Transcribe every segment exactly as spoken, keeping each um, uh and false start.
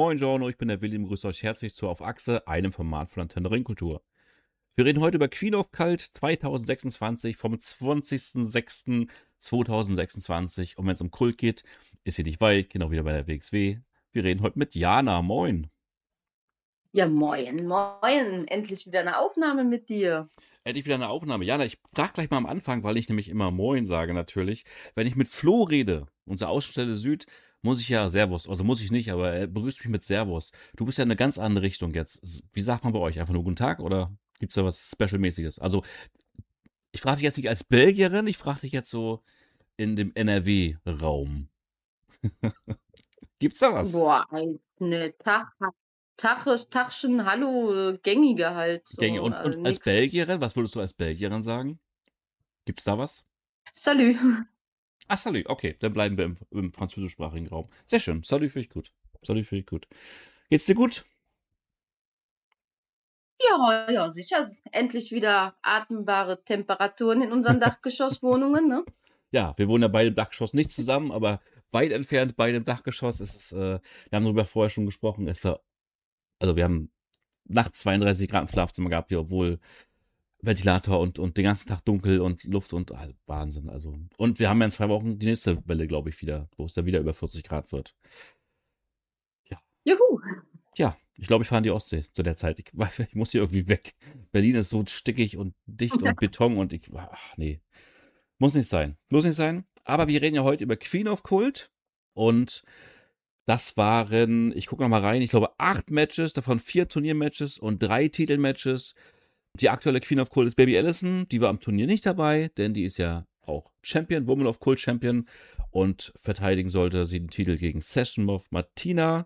Giorno, ich bin der Willi und grüße euch herzlich zu Auf Achse, einem Format von Antenne Ringkultur. Wir reden heute über Queen of Cult zwanzig sechsundzwanzig vom zwanzigsten sechsten zweitausendsechsundzwanzig. Und wenn es um Kult geht, ist hier nicht weit, genau wieder bei der W X W. Wir reden heute mit Jana. Moin. Ja, moin, moin. Endlich wieder eine Aufnahme mit dir. Endlich wieder eine Aufnahme. Jana, ich frage gleich mal am Anfang, weil ich nämlich immer Moin sage natürlich. Wenn ich mit Flo rede, unser Außenstelle Süd, muss ich ja Servus, also muss ich nicht, aber er begrüßt mich mit Servus. Du bist ja in eine ganz andere Richtung jetzt. Wie sagt man bei euch? Einfach nur Guten Tag oder gibt's da was Special-mäßiges? Also, ich frage dich jetzt nicht als Belgierin, ich frage dich jetzt so in dem N R W-Raum. Gibt's da was? Boah, eine Tag, Tag, Tagchen, Hallo, äh, gängige halt Gänge. so, Und, äh, und als nix. Belgierin, was würdest du als Belgierin sagen? Gibt's da was? Salü. Ah, Salut, okay, dann bleiben wir im, im französischsprachigen Raum. Sehr schön, Salut finde ich gut. Salut finde ich gut. Geht's dir gut? Ja, ja, sicher. Endlich wieder atembare Temperaturen in unseren Dachgeschosswohnungen, ne? Ja, wir wohnen ja beide im Dachgeschoss nicht zusammen, aber weit entfernt, beide im Dachgeschoss. Es ist, äh, wir haben darüber vorher schon gesprochen. Es war, also wir haben nachts zweiunddreißig Grad im Schlafzimmer gehabt, hier, obwohl Ventilator und, und den ganzen Tag dunkel und Luft und ah, Wahnsinn. Also. Und wir haben ja in zwei Wochen die nächste Welle, glaube ich, wieder, wo es dann wieder über vierzig Grad wird. Ja. Juhu. Ja, ich glaube, ich fahre in die Ostsee zu der Zeit. Ich, ich muss hier irgendwie weg. Berlin ist so stickig und dicht und Beton und ich, ach nee, muss nicht sein. Muss nicht sein. Aber wir reden ja heute über Queen of Cult und das waren, ich gucke noch mal rein, ich glaube acht Matches, davon vier Turniermatches und drei Titelmatches. Die aktuelle Queen of Cult ist Baby Allison, die war am Turnier nicht dabei, denn die ist ja auch Champion, Woman of Cult Champion und verteidigen sollte sie den Titel gegen Session Moth Martina.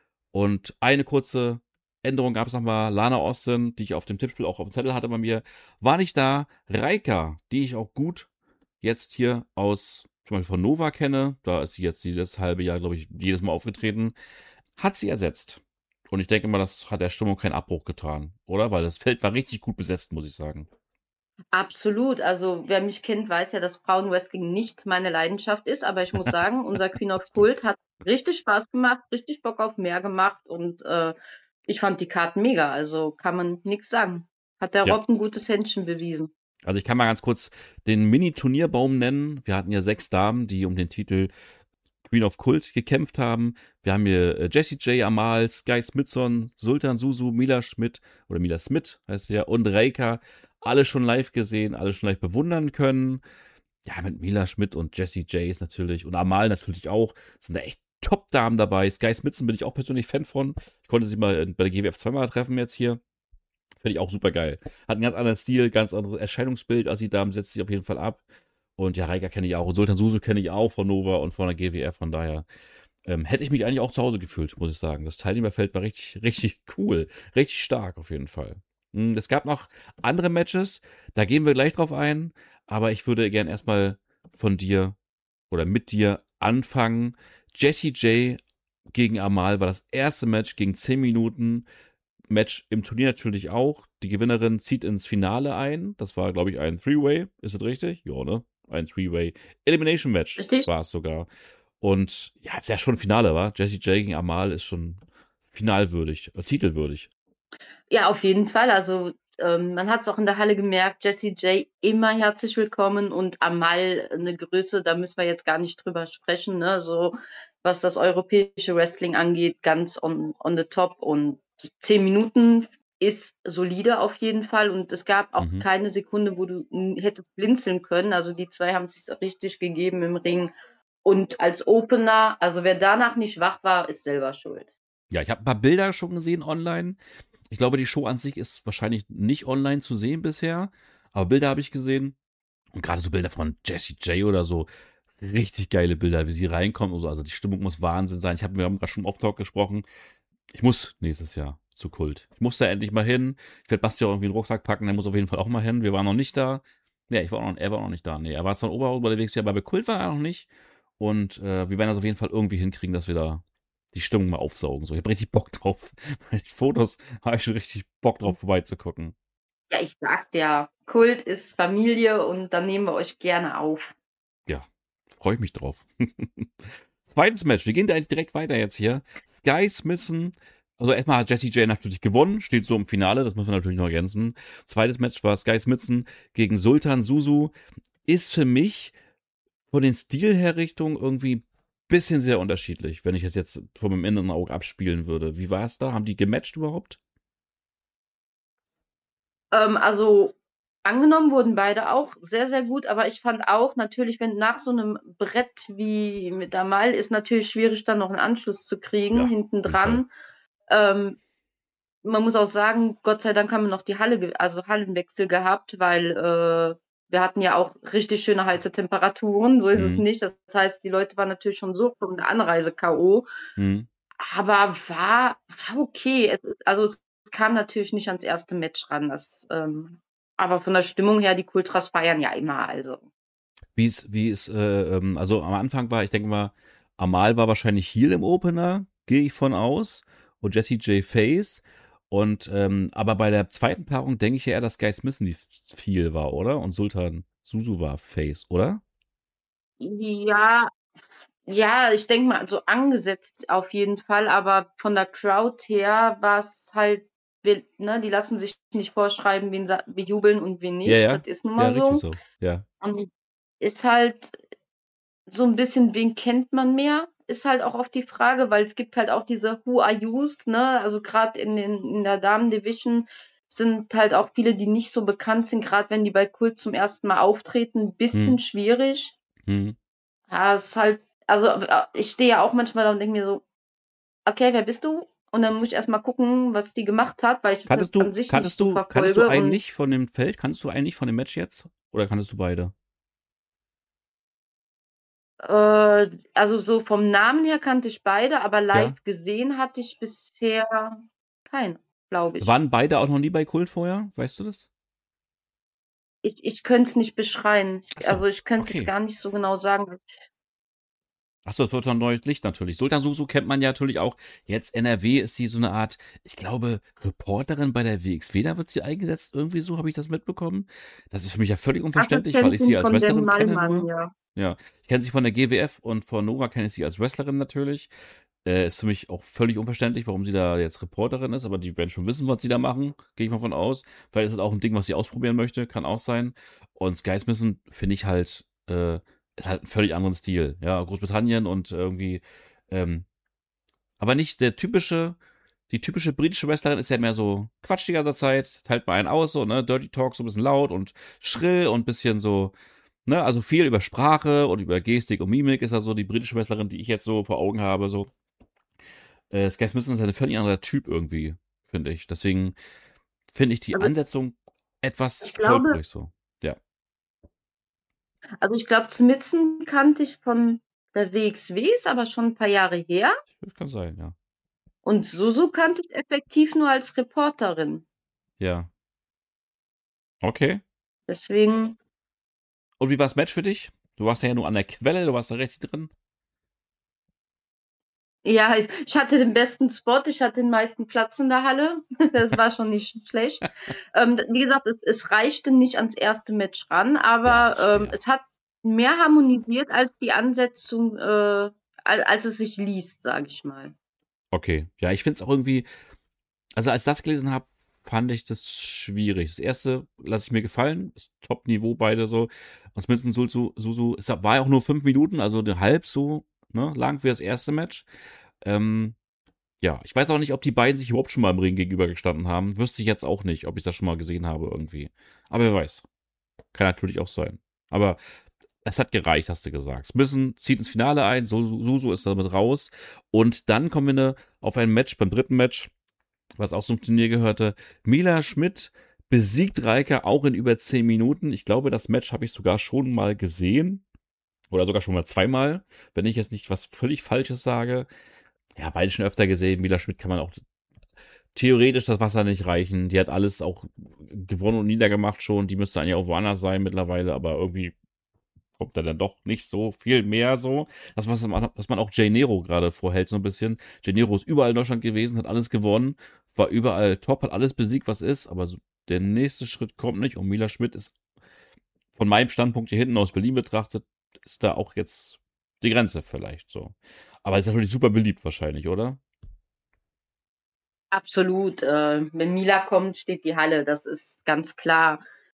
Und eine kurze Änderung gab es nochmal. Lana Austin, die ich auf dem Tippspiel auch auf dem Zettel hatte bei mir, war nicht da. Reika, die ich auch gut jetzt hier aus zum Beispiel von Nova kenne, da ist sie jetzt jedes halbe Jahr, glaube ich, jedes Mal aufgetreten, hat sie ersetzt. Und ich denke mal, das hat der Stimmung keinen Abbruch getan, oder? Weil das Feld war richtig gut besetzt, muss ich sagen. Absolut. Also, wer mich kennt, weiß ja, dass Frauenwrestling nicht meine Leidenschaft ist, aber ich muss sagen, unser Queen of Stimmt. Cult hat richtig Spaß gemacht, richtig Bock auf mehr gemacht und äh, ich fand die Karten mega, also kann man nichts sagen. Hat der Ja, Rob ein gutes Händchen bewiesen. also ich kann mal ganz kurz den Mini-Turnierbaum nennen. Wir hatten ja sechs Damen, die um den Titel Queen of Cult gekämpft haben. Wir haben hier äh, Jessie J, Amal, Sky Smithson, Sultan Susu, Mila Schmidt oder Mila Smith heißt sie ja und Reika. Alle schon live gesehen, alle schon live bewundern können. Ja, mit Mila Schmidt und Jessie J ist natürlich und Amal natürlich auch. Sind da echt Top-Damen dabei. Sky Smithson bin ich auch persönlich Fan von. Ich konnte sie mal bei der G W F zweimal treffen jetzt hier. Finde ich auch super geil. Hat einen ganz anderen Stil, ganz anderes Erscheinungsbild als die Damen, setzt sich auf jeden Fall ab. Und ja, Reika kenne ich auch. Und Sultan Susu kenne ich auch von Nova und von der G W F. Von daher ähm, hätte ich mich eigentlich auch zu Hause gefühlt, muss ich sagen. Das Teilnehmerfeld war richtig, richtig cool. Richtig stark auf jeden Fall. Hm, Es gab noch andere Matches. Da gehen wir gleich drauf ein. Aber ich würde gern erstmal von dir oder mit dir anfangen. Jessie J gegen Amal war das erste Match gegen zehn Minuten. Match im Turnier natürlich auch. Die Gewinnerin zieht ins Finale ein. Das war, glaube ich, ein Three-Way. Ist das richtig? Ja, ne? Ein Three-Way Elimination Match Richtig? war es sogar. Und ja, ist ja schon Finale, war. Jessie J gegen Amal ist schon finalwürdig, äh, titelwürdig. Ja, auf jeden Fall. Also, ähm, man hat es auch in der Halle gemerkt, Jessie J immer herzlich willkommen und Amal eine Größe, da müssen wir jetzt gar nicht drüber sprechen, ne? So, was das europäische Wrestling angeht, ganz on on the top und zehn Minuten ist solide auf jeden Fall und es gab auch Mhm. keine Sekunde, wo du, hm, hättest blinzeln können. Also, die zwei haben sich's richtig gegeben im Ring und als Opener, also, wer danach nicht wach war, ist selber schuld. Ja, ich habe ein paar Bilder schon gesehen online. Ich glaube, die Show an sich ist wahrscheinlich nicht online zu sehen bisher. Aber Bilder habe ich gesehen. Und gerade so Bilder von Jessie J oder so, richtig geile Bilder, wie sie reinkommt und so. Also die Stimmung muss Wahnsinn sein. Ich habe mir gerade schon im Off-Talk gesprochen. Ich muss nächstes Jahr zu Kult. Ich muss da endlich mal hin. Ich werde Basti auch irgendwie einen Rucksack packen, der muss auf jeden Fall auch mal hin. Wir waren noch nicht da. Ja, ich war auch noch, er war auch noch nicht da. Nee, er war zwar in Oberhausen unterwegs, ja, aber bei Kult war er noch nicht. Und äh, wir werden das auf jeden Fall irgendwie hinkriegen, dass wir da die Stimmung mal aufsaugen. So, ich habe richtig Bock drauf. Bei den Fotos habe ich schon richtig Bock drauf, vorbeizugucken. Ja, ich sagte ja, Kult ist Familie und dann nehmen wir euch gerne auf. Ja, freue ich mich drauf. Zweites Match. Wir gehen da direkt weiter jetzt hier. Sky Smithson. Also erstmal hat Jessie J natürlich gewonnen, steht so im Finale, das müssen wir natürlich noch ergänzen. Zweites Match war Sky Smithson gegen Sultan Susu. Ist für mich von den Stilherrichtungen irgendwie ein bisschen sehr unterschiedlich, wenn ich es jetzt von meinem inneren Auge abspielen würde. Wie war es da? Haben die gematcht überhaupt? Ähm, also angenommen wurden beide auch sehr, sehr gut, aber ich fand auch natürlich, wenn nach so einem Brett wie mit Amal ist natürlich schwierig, dann noch einen Anschluss zu kriegen, Ja, hinten auf jeden Fall. dran. Ähm, man muss auch sagen, Gott sei Dank haben wir noch die Halle, ge- also Hallenwechsel gehabt, weil äh, wir hatten ja auch richtig schöne heiße Temperaturen. So ist es Mhm. nicht. Das heißt, die Leute waren natürlich schon so von der Anreise K O. Mhm. Aber war, war okay. Es, also es kam natürlich nicht ans erste Match ran. Das, ähm, aber von der Stimmung her, die Kultras feiern ja immer. Also. Wie es, wie es, äh, ähm, also am Anfang war, ich denke mal, Amal war wahrscheinlich Heel im Opener, gehe ich von aus, und Jessie J Face. Und, ähm, aber bei der zweiten Paarung denke ich ja eher, dass Guy Smith die Heel war, oder? Und Sultan Susu war Face, oder? Ja, ja, ich denke mal, so angesetzt auf jeden Fall, aber von der Crowd her war es halt, wir, ne, die lassen sich nicht vorschreiben, wen sa- wir jubeln und wen Ja, nicht. Das ja. ist nun Ja, mal richtig so. so. Ja. Und ist halt so ein bisschen, wen kennt man mehr? Ist halt auch oft die Frage, weil es gibt halt auch diese Who are yous, ne? Also gerade in den, in der Damen-Division sind halt auch viele, die nicht so bekannt sind, gerade wenn die bei Kult zum ersten Mal auftreten, ein Hm. bisschen schwierig. Hm. Ja, es ist halt, also äh, ich stehe ja auch manchmal da und denke mir so, okay, wer bist du? Und dann muss ich erstmal gucken, was die gemacht hat, weil ich das Kanntest du, an sich nicht kanntest so du, kanntest du verfolge. einen Und nicht von dem Feld? Kanntest du einen nicht von dem Match jetzt? Oder kanntest du beide? äh, also so vom Namen her kannte ich beide, aber Ja. live gesehen hatte ich bisher keinen, glaube ich. Waren beide auch noch nie bei Kult vorher? Weißt du das? Ich, ich könnte es nicht beschreiben. Ach Ich, so, also ich könnte es jetzt okay. gar nicht so genau sagen. Achso, das wird dann neues Licht natürlich. Sultan Susu kennt man ja natürlich auch. Jetzt N R W ist sie so eine Art, ich glaube, Reporterin bei der W X W. Da wird sie eingesetzt. Irgendwie so habe ich das mitbekommen. Das ist für mich ja völlig unverständlich, weil ich sie Assistentin als von Dan Wrestlerin kenne Malmann, nur. ja. Ja, ich kenne sie von der G W F und von Nova kenne ich sie als Wrestlerin natürlich. Äh, ist für mich auch völlig unverständlich, warum sie da jetzt Reporterin ist, aber die werden schon wissen, was sie da machen, gehe ich mal von aus. Vielleicht ist das auch ein Ding, was sie ausprobieren möchte, kann auch sein. Und Sky Smith finde ich halt, äh, ist halt einen völlig anderen Stil. Ja, Großbritannien und irgendwie, ähm, aber nicht der typische, die typische britische Wrestlerin ist ja mehr so Quatsch die ganze Zeit, teilt mal einen aus, so, ne, Dirty Talk, so ein bisschen laut und schrill und ein bisschen so, ne, also viel über Sprache und über Gestik und Mimik ist ja so die britische Wrestlerin, die ich jetzt so vor Augen habe, so. Äh, Sky Smith ist ein völlig anderer Typ irgendwie, finde ich. Deswegen finde ich die Also Ansetzung etwas ich glaube, holprig so. Ja, also ich glaube, Smithson kannte ich von der W X W, ist aber schon ein paar Jahre her. das kann sein, ja. Und Suzu kannte ich effektiv nur als Reporterin. Ja, okay. Deswegen, Und wie war das Match für dich? Du warst ja nur an der Quelle, du warst da richtig drin. ja, ich, ich hatte den besten Spot, ich hatte den meisten Platz in der Halle. Das war schon nicht schlecht. Ähm, wie gesagt, es, es reichte nicht ans erste Match ran, Ja, aber ist ähm, schwer. es hat mehr harmonisiert als die Ansetzung, äh, al- als es sich liest, sage ich mal. Okay. Ja, ich finde es auch irgendwie, also als ich das gelesen habe, fand ich das schwierig. Das erste lasse ich mir gefallen, ist Top-Niveau beide so. Und Smith und Suzu, Suzu, es war ja auch nur fünf Minuten, also halb so ne, lang für das erste Match. Ähm, Ja, ich weiß auch nicht, ob die beiden sich überhaupt schon mal im Ring gegenübergestanden haben. Wüsste ich jetzt auch nicht, ob ich das schon mal gesehen habe irgendwie. Aber wer weiß. Kann natürlich auch sein. Aber es hat gereicht, hast du gesagt. Smith zieht ins Finale ein, Susu ist damit raus. Und dann kommen wir ne, auf ein Match, beim dritten Match, was auch zum Turnier gehörte. Mila Schmidt besiegt Reika auch in über zehn Minuten. Ich glaube, das Match habe ich sogar schon mal gesehen. Oder sogar schon mal zweimal, wenn ich jetzt nicht was völlig Falsches sage. Ja, beide schon öfter gesehen. Mila Schmidt kann man auch theoretisch das Wasser nicht reichen. Die hat alles auch gewonnen und niedergemacht schon. Die müsste eigentlich auch woanders sein mittlerweile, aber irgendwie kommt da dann doch nicht so viel mehr so. Das, was man, was man auch Jay Nero gerade vorhält, so ein bisschen. Jay Nero ist überall in Deutschland gewesen, hat alles gewonnen, war überall top, hat alles besiegt, was ist, aber so der nächste Schritt kommt nicht und Mila Schmidt ist von meinem Standpunkt hier hinten aus Berlin betrachtet, ist da auch jetzt die Grenze vielleicht so. Aber ist natürlich super beliebt wahrscheinlich, oder? Absolut. Äh, wenn Mila kommt, steht die Halle, das ist ganz klar.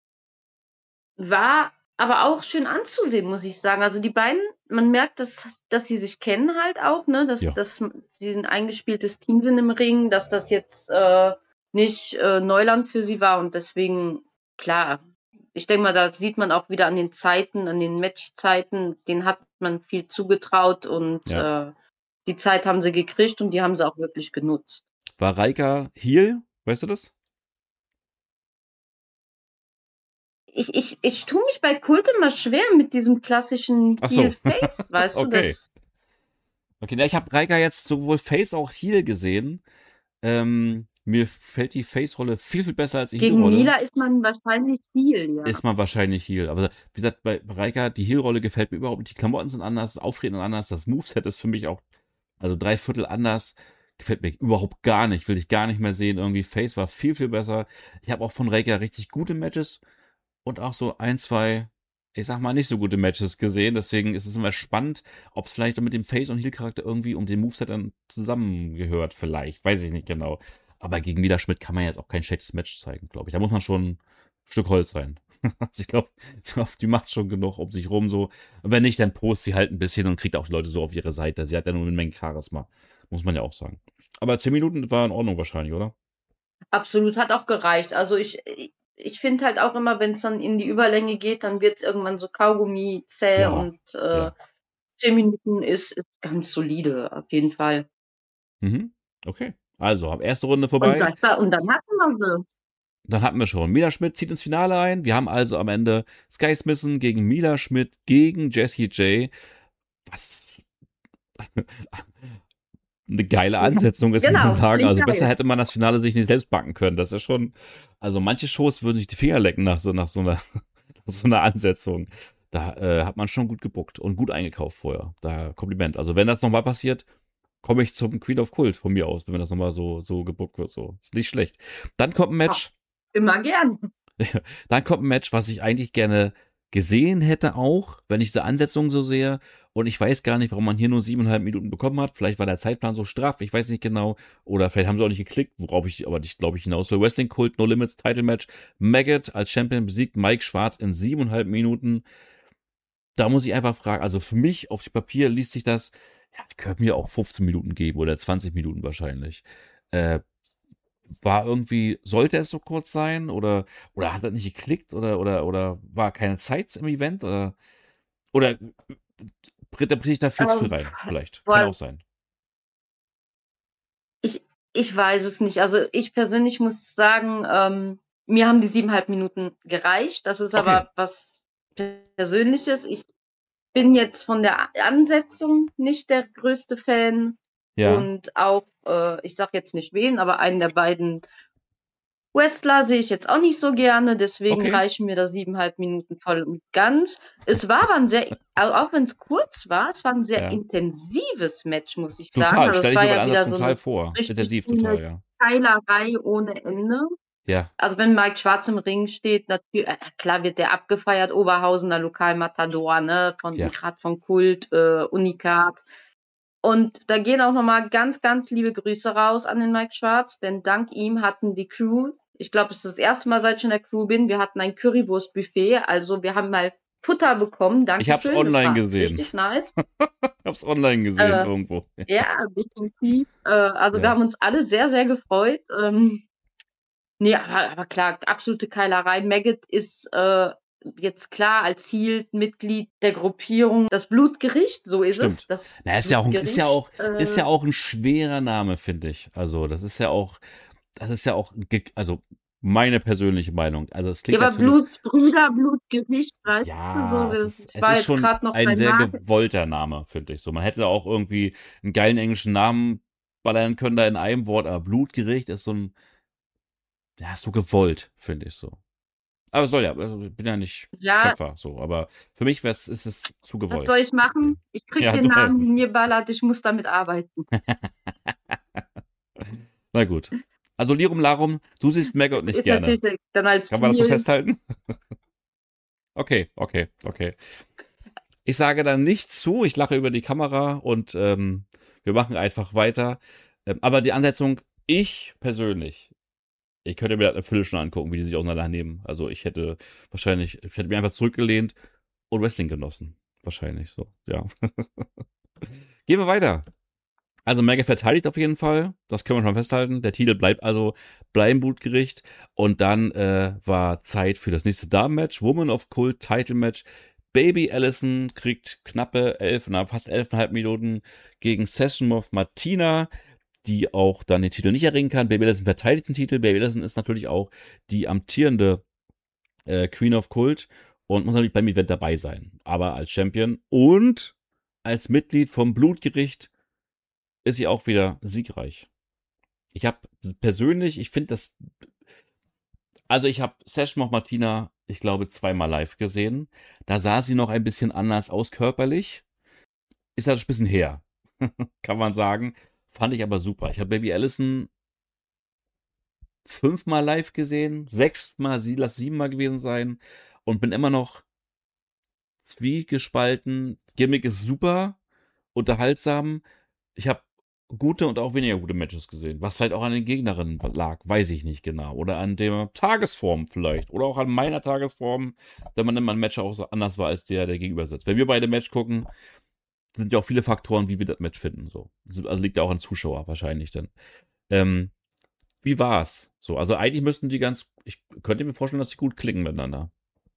War aber auch schön anzusehen, muss ich sagen. Also die beiden, man merkt, dass, dass sie sich kennen halt auch, ne? Dass, Ja. dass sie ein eingespieltes Team sind im Ring, dass das jetzt äh, nicht äh, Neuland für sie war und deswegen, klar, ich denke mal, da sieht man auch wieder an den Zeiten, an den Matchzeiten, denen hat man viel zugetraut und Ja. äh, die Zeit haben sie gekriegt und die haben sie auch wirklich genutzt. War Reika Heel? Weißt du das? Ich, ich, ich tue mich bei Kult immer schwer mit diesem klassischen Ach so. Heel-Face, weißt du, Okay. das. Okay, na, ich habe Reika jetzt sowohl Face auch Heel gesehen. Ähm, mir fällt die Face-Rolle viel, viel besser als die Gegen Heel-Rolle. Mila ist man wahrscheinlich Heel, ja. Ist man wahrscheinlich Heel. Aber wie gesagt, bei Reika, die Heel-Rolle gefällt mir überhaupt nicht. Die Klamotten sind anders, das Auftreten ist anders, das Moveset ist für mich auch, also drei Viertel anders. Gefällt mir überhaupt gar nicht. Will ich gar nicht mehr sehen. Irgendwie Face war viel, viel besser. Ich habe auch von Reika richtig gute Matches und auch so ein, zwei, ich sag mal, nicht so gute Matches gesehen. Deswegen ist es immer spannend, ob es vielleicht mit dem Face- und Heel-Charakter irgendwie um den Moveset dann zusammengehört. Vielleicht. Weiß ich nicht genau. Aber gegen Mila Schmidt kann man jetzt auch kein schlechtes Match zeigen, glaube ich. Da muss man schon ein Stück Holz sein. Also ich glaube, die macht schon genug um sich rum so. Und wenn nicht, dann post sie halt ein bisschen und kriegt auch die Leute so auf ihre Seite. Sie hat ja nur eine Menge Charisma. Muss man ja auch sagen. Aber zehn Minuten war in Ordnung wahrscheinlich, oder? Absolut, hat auch gereicht. Also ich, ich finde halt auch immer, wenn es dann in die Überlänge geht, dann wird es irgendwann so Kaugummi zäh Ja, und äh, ja. zehn Minuten ist, ist ganz solide, auf jeden Fall. Mhm. Okay. Also, hab erste Runde Und, vorbei. das war, und dann hatten wir sie. Dann hatten wir schon. Mila Schmidt zieht ins Finale ein. Wir haben also am Ende Sky Smithen gegen Mila Schmidt gegen Jessie J. Was eine geile Ansetzung ist, muss man Genau, sagen. klingt Also besser geil. hätte man das Finale sich nicht selbst backen können. Das ist schon, also manche Shows würden sich die Finger lecken nach so, nach so einer, nach so einer Ansetzung. Da äh, hat man schon gut gebuckt und gut eingekauft vorher. Da Kompliment. Also wenn das nochmal passiert, komme ich zum Queen of Cult von mir aus, wenn das nochmal so, so gebuckt wird. So. Ist nicht schlecht. Dann kommt ein Match. Immer gern. Dann kommt ein Match, was ich eigentlich gerne gesehen hätte auch, wenn ich diese Ansetzung so sehe. Und ich weiß gar nicht, warum man hier nur siebeneinhalb Minuten bekommen hat. Vielleicht war der Zeitplan so straff, ich weiß nicht genau. Oder vielleicht haben sie auch nicht geklickt, worauf ich aber nicht, glaube ich, hinaus will. Wrestling Kult No Limits Title Match. Maggot als Champion besiegt Mike Schwarz in siebeneinhalb Minuten. Da muss ich einfach fragen, also für mich auf dem Papier liest sich das, ja, die können mir auch fünfzehn Minuten geben oder zwanzig Minuten wahrscheinlich. Äh, war irgendwie, sollte es so kurz sein oder, oder hat er nicht geklickt oder, oder, oder war keine Zeit im Event oder, oder interpretiere ich da viel zu viel Ähm, rein, vielleicht. Kann boah, auch sein. ich, ich weiß es nicht. Also ich persönlich muss sagen, ähm, mir haben die siebeneinhalb Minuten gereicht. Das ist Okay, aber was Persönliches. Ich bin jetzt von der Ansetzung nicht der größte Fan ja, und auch, äh, ich sag jetzt nicht wen, aber einen der beiden Wrestler sehe ich jetzt auch nicht so gerne, deswegen okay. reichen mir da siebeneinhalb Minuten voll und ganz. Es war aber ein sehr, also auch wenn es kurz war, es war ein sehr Ja. intensives Match, muss ich sagen. Total, Also stelle es ich war mir bei der ja wieder Ansatz so total eine vor. richtig Intensiv, schöne total, ja. Keilerei ohne Ende. Ja, Also wenn Mike Schwarz im Ring steht, natürlich, äh, klar wird der abgefeiert, Oberhausener Lokalmatador, ne, von, ja. gerade von Kult, äh, Unikat. Und da gehen auch nochmal ganz, ganz liebe Grüße raus an den Mike Schwarz, denn dank ihm hatten die Crew, ich glaube, es ist das erste Mal, seit ich in der Crew bin, wir hatten ein Currywurst-Buffet, also wir haben mal Futter bekommen, Ich hab's Dankeschön, das online war gesehen. richtig nice. Hab's online gesehen Äh, irgendwo. ja, definitiv. Äh, also wir Ja, haben uns alle sehr, sehr gefreut. Ähm, nee, aber, aber klar, absolute Keilerei. Maggot ist äh, jetzt klar als Heel-Mitglied der Gruppierung das Blutgericht, so ist es. stimmt. Das Na, ist ja auch, ein- ist ja Blutgericht. auch, ist Äh, ja auch ein schwerer Name, finde ich. Also, das ist ja auch, das ist ja auch, ge- also meine persönliche Meinung. Also, es Ja, klingt aber natürlich, Blutbrüder, Blutgesicht, weißt du, so, ja, es das, ist, ich es war ist jetzt schon gerade noch ein bei sehr Nagel. gewollter Name, finde ich so. Man hätte auch irgendwie einen geilen englischen Namen ballern können da in einem Wort, aber Blutgericht ist so ein, ja, ist so gewollt, finde ich so. Aber es soll ja, also ich bin ja nicht Ja, Schöpfer, so, aber für mich wär's, ist es zu was soll gewollt. ich machen? Okay. Ich krieg Ja, den du, Namen hingeballert, ich muss damit arbeiten. na gut. Also Lirum Larum, du siehst Maggot nicht Ist gerne. natürlich dann als Kann man das so Ziel. festhalten? Okay, okay, okay. Ich sage dann nichts zu, ich lache über die Kamera und ähm, wir machen einfach weiter. Ähm, aber die Ansetzung, ich persönlich, ich könnte mir das eine Viertelstunde angucken, wie die sich auseinandernehmen. Also ich hätte wahrscheinlich, ich hätte mir einfach zurückgelehnt und Wrestling genossen. Wahrscheinlich so, ja. Gehen wir weiter. Also Mega verteidigt auf jeden Fall. Das können wir schon festhalten. Der Titel bleibt also beim Blutgericht. Und dann äh, war Zeit für das nächste Damen-Match. Woman of Cult Title Match. Baby Allison kriegt knappe elf, na, fast elfeinhalb Minuten gegen Session Moth Martina, die auch dann den Titel nicht erringen kann. Baby Allison verteidigt den Titel. Baby Allison ist natürlich auch die amtierende äh, Queen of Cult und muss natürlich beim Event dabei sein. Aber als Champion und als Mitglied vom Blutgericht ist sie auch wieder siegreich. Ich habe persönlich, ich finde das, also ich habe Session Moth Martina, ich glaube, zweimal live gesehen. Da sah sie noch ein bisschen anders aus körperlich. Ist halt ein bisschen her, kann man sagen. Fand ich aber super. Ich habe Baby Allison fünfmal live gesehen, sechsmal, sie, lass siebenmal gewesen sein und bin immer noch zwiegespalten. Gimmick ist super, unterhaltsam. Ich habe gute und auch weniger gute Matches gesehen. Was vielleicht auch an den Gegnerinnen lag, weiß ich nicht genau. Oder an der Tagesform vielleicht. Oder auch an meiner Tagesform, wenn man immer ein Match auch so anders war als der, der gegenüber sitzt. Wenn wir beide Match gucken, sind ja auch viele Faktoren, wie wir das Match finden. So. Also liegt ja auch an Zuschauer wahrscheinlich dann. Ähm, wie war's? So, also eigentlich müssten die ganz, ich könnte mir vorstellen, dass sie gut klicken miteinander.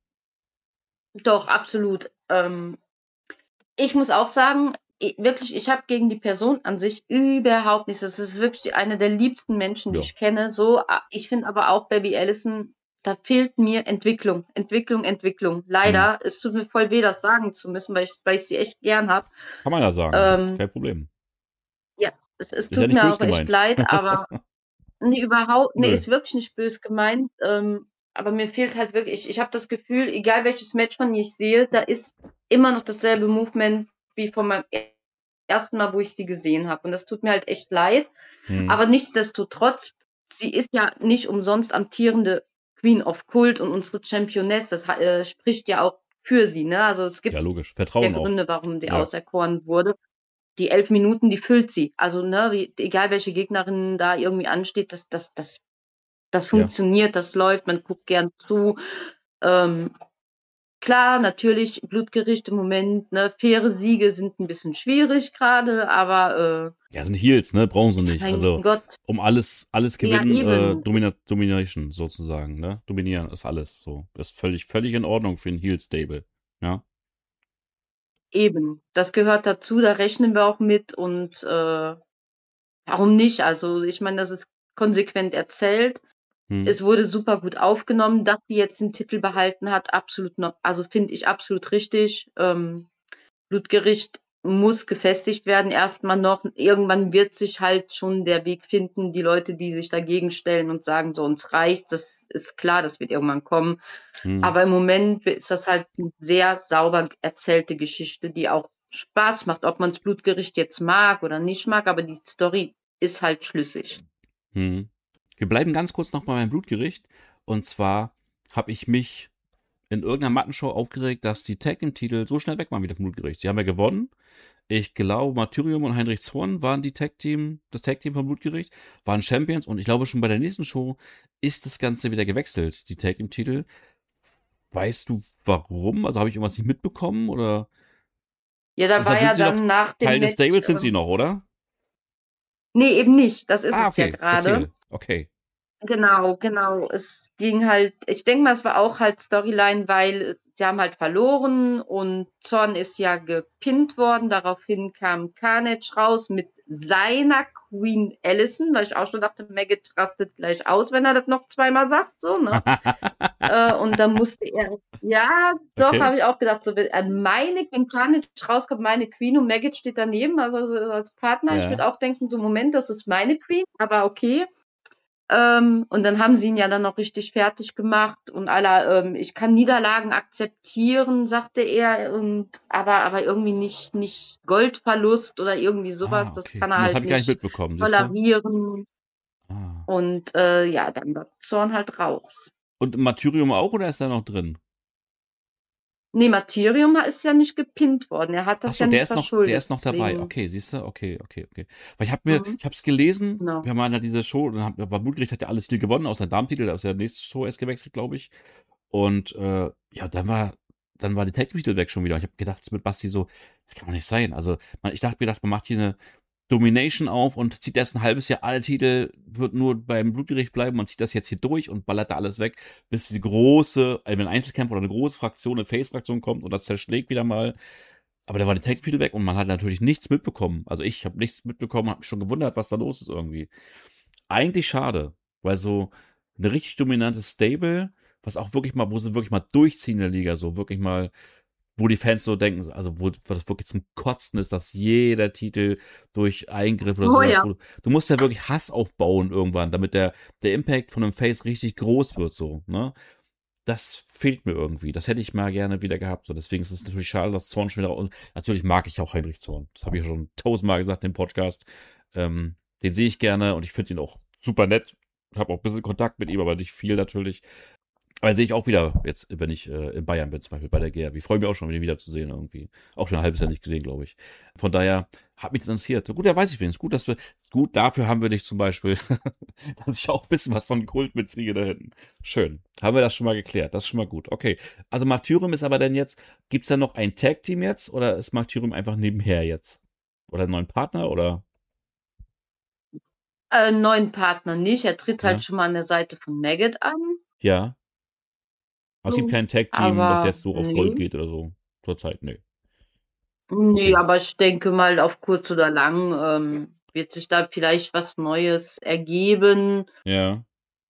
Doch, absolut. Ähm, ich muss auch sagen, i wirklich, ich habe gegen die Person an sich überhaupt nichts. Das ist wirklich die eine der liebsten Menschen, die Ja. ich kenne. So, a ich finde aber auch Baby Allison, da fehlt mir Entwicklung, Entwicklung, Entwicklung. Hm. Leider, es tut mir voll weh, das sagen zu müssen, weil ich weil ich sie echt gern habe. Kann man ja sagen. Ähm, Kein Problem. ja, es es Ist ja tut nicht mir böse auch echt gemeint. leid, aber ne, überhaupt ne, Nö. ist wirklich nicht böse gemeint. Ähm, aber mir fehlt halt wirklich ich ich habe das Gefühl, egal welches Match von ihr ich sehe, da ist immer noch dasselbe Movement wie von meinem ersten Mal, wo ich sie gesehen habe. Und das tut mir halt echt leid. Hm. Aber nichtsdestotrotz, sie ist ja nicht umsonst amtierende Queen of Cult und unsere Championess. Das äh, spricht ja auch für sie. Ne? Also es Ja, gibt logisch. ja Vertrauen auch. Gründe, warum sie Ja. auserkoren wurde. Die elf Minuten, die füllt sie. Also ne, wie, egal welche Gegnerin da irgendwie ansteht, das, das, das, das Ja. funktioniert, das läuft, man guckt gern zu. Ähm, Klar, natürlich Blutgericht im Moment, ne? Faire Siege sind ein bisschen schwierig gerade, aber, Ja, sind Heels, ne? Brauchen sie äh, nicht. mein Also, Gott, um alles, alles ja gewinnen, äh, eben, Domina Domination sozusagen, ne? Dominieren ist alles so. Ist völlig, völlig in Ordnung für ein Heel-Stable. Ja. eben. Das gehört dazu, da rechnen wir auch mit und, äh, warum nicht? Also, ich meine, das ist konsequent erzählt. Hm. Es wurde super gut aufgenommen, dass sie jetzt den Titel behalten hat, absolut no also, finde ich absolut richtig. Ähm Blutgericht muss gefestigt werden erstmal noch. Irgendwann wird sich halt schon der Weg finden, die Leute, die sich dagegen stellen und sagen, so uns reicht, das ist klar, das wird irgendwann kommen. Hm. Aber im Moment ist das halt eine sehr sauber erzählte Geschichte, die auch Spaß macht, ob man das Blutgericht jetzt mag oder nicht mag, aber die Story ist halt schlüssig. Hm. Wir bleiben ganz kurz noch bei meinem Blutgericht. Und zwar habe ich mich in irgendeiner Mattenshow aufgeregt, dass die Tag im Titel so schnell weg waren wieder vom Blutgericht. Sie haben ja gewonnen. Ich glaube, Martyrium und Heinrich Zorn waren die Tag Team, das Tag Team vom Blutgericht, waren Champions und ich glaube schon bei der nächsten Show ist das Ganze wieder gewechselt, die Tag im Titel. Weißt du warum? Also habe ich irgendwas nicht mitbekommen oder? Ja, da Also war sind ja sie noch dann nach dem Teil des Match, Stables, sind sie ähm noch, oder? ne, eben nicht, das ist Ah, es ja okay, gerade. erzähl. Okay. Genau, genau. Es ging halt ich denke mal, es war auch halt Storyline, weil sie haben halt verloren und Zorn ist ja gepinnt worden. Daraufhin kam Carnage raus mit seiner Queen Allison, weil ich auch schon dachte, Maggot rastet gleich aus, wenn er das noch zweimal sagt, so, ne? Äh, und dann musste er ja, doch, Okay. habe ich auch gedacht, so, äh, meine wenn Carnage rauskommt, meine Queen und Maggot steht daneben, also so als Partner. Ich Ja. würde auch denken, so: „Moment, das ist meine Queen“, aber okay. Ähm, und dann haben sie ihn ja dann noch richtig fertig gemacht und alle, ähm, ich kann Niederlagen akzeptieren, sagte er, und aber, aber irgendwie nicht, nicht Goldverlust oder irgendwie Ah, sowas. Das okay. kann er Das halt habe ich gar nicht nicht mitbekommen, siehst du? tolerieren. Ah. Und äh, ja, dann war Zorn halt raus. Und Martyrium auch oder ist er noch drin? Ne, Martyrium ist ja nicht gepinnt worden. Er hat Ach das so, ja der nicht ist noch der verschuldet, ist noch dabei. deswegen Okay, siehst du? Okay, okay, okay. Weil ich habe mir mhm, ich habe es gelesen, genau. wir waren ja diese Show, dann hab war Blutgericht hat ja alles viel gewonnen, außer Darmtitel, da ist ja nächste Show erst gewechselt, glaube ich. Und, äh, ja, dann war dann war die Tag-Team-Titel weg schon wieder. Ich habe gedacht mit Basti so: „Das kann doch nicht sein.“ Also, man ich dachte mir gedacht, man macht hier eine Domination auf und zieht erst ein halbes Jahr alle Titel, wird nur beim Blutgericht bleiben. Man zieht das jetzt hier durch und ballert da alles weg, bis diese große, äh, wenn ein Einzelkämpfer oder eine große Fraktion, eine Face-Fraktion kommt und das zerschlägt wieder mal. Aber da war die Tag-Titel weg und man hat natürlich nichts mitbekommen. Also ich habe nichts mitbekommen, habe mich schon gewundert, was da los ist irgendwie. Eigentlich schade, weil so eine richtig dominante Stable, was auch wirklich mal, wo sie wirklich mal durchziehen in der Liga, so wirklich mal, wo die Fans so denken, also wo, wo das wirklich zum Kotzen ist, dass jeder Titel durch Eingriff oder Oh sowas, ja. wo, du musst ja wirklich Hass aufbauen irgendwann, damit der, der Impact von einem Face richtig groß wird, so, ne? Das fehlt mir irgendwie. Das hätte ich mal gerne wieder gehabt. So, deswegen ist es natürlich schade, dass Zorn schon wieder. Und natürlich mag ich auch Heinrich Zorn. Das habe ich ja schon tausendmal gesagt im Podcast. Ähm, den sehe ich gerne und ich finde ihn auch super nett. Habe auch ein bisschen Kontakt mit ihm, aber nicht viel natürlich. Aber den sehe ich auch wieder jetzt, wenn ich äh, in Bayern bin, zum Beispiel bei der G R W. Ich freue mich auch schon, ihn wiederzusehen irgendwie. Auch schon ein halbes Jahr nicht gesehen, glaube ich. Von daher hat mich das interessiert. Gut, da weiß ich wenigstens. Gut, dass wir, gut, dafür haben wir dich zum Beispiel, dass ich auch ein bisschen was von Kult mitkriege da hinten. Schön. Haben wir das schon mal geklärt. Das ist schon mal gut. Okay. Also Martyrium ist aber dann jetzt, gibt es da noch ein Tag-Team jetzt oder ist Martyrium einfach nebenher jetzt? Oder einen neuen Partner oder? Äh, neuen Partner nicht. Er tritt halt Ja. schon mal an der Seite von Maggot an, Ja. Aber es gibt so. kein Tag-Team, was Aber jetzt so auf Gold ne, geht oder so. Zurzeit, nee. ne, Okay. aber ich denke mal, auf kurz oder lang, ähm, wird sich da vielleicht was Neues ergeben. Ja.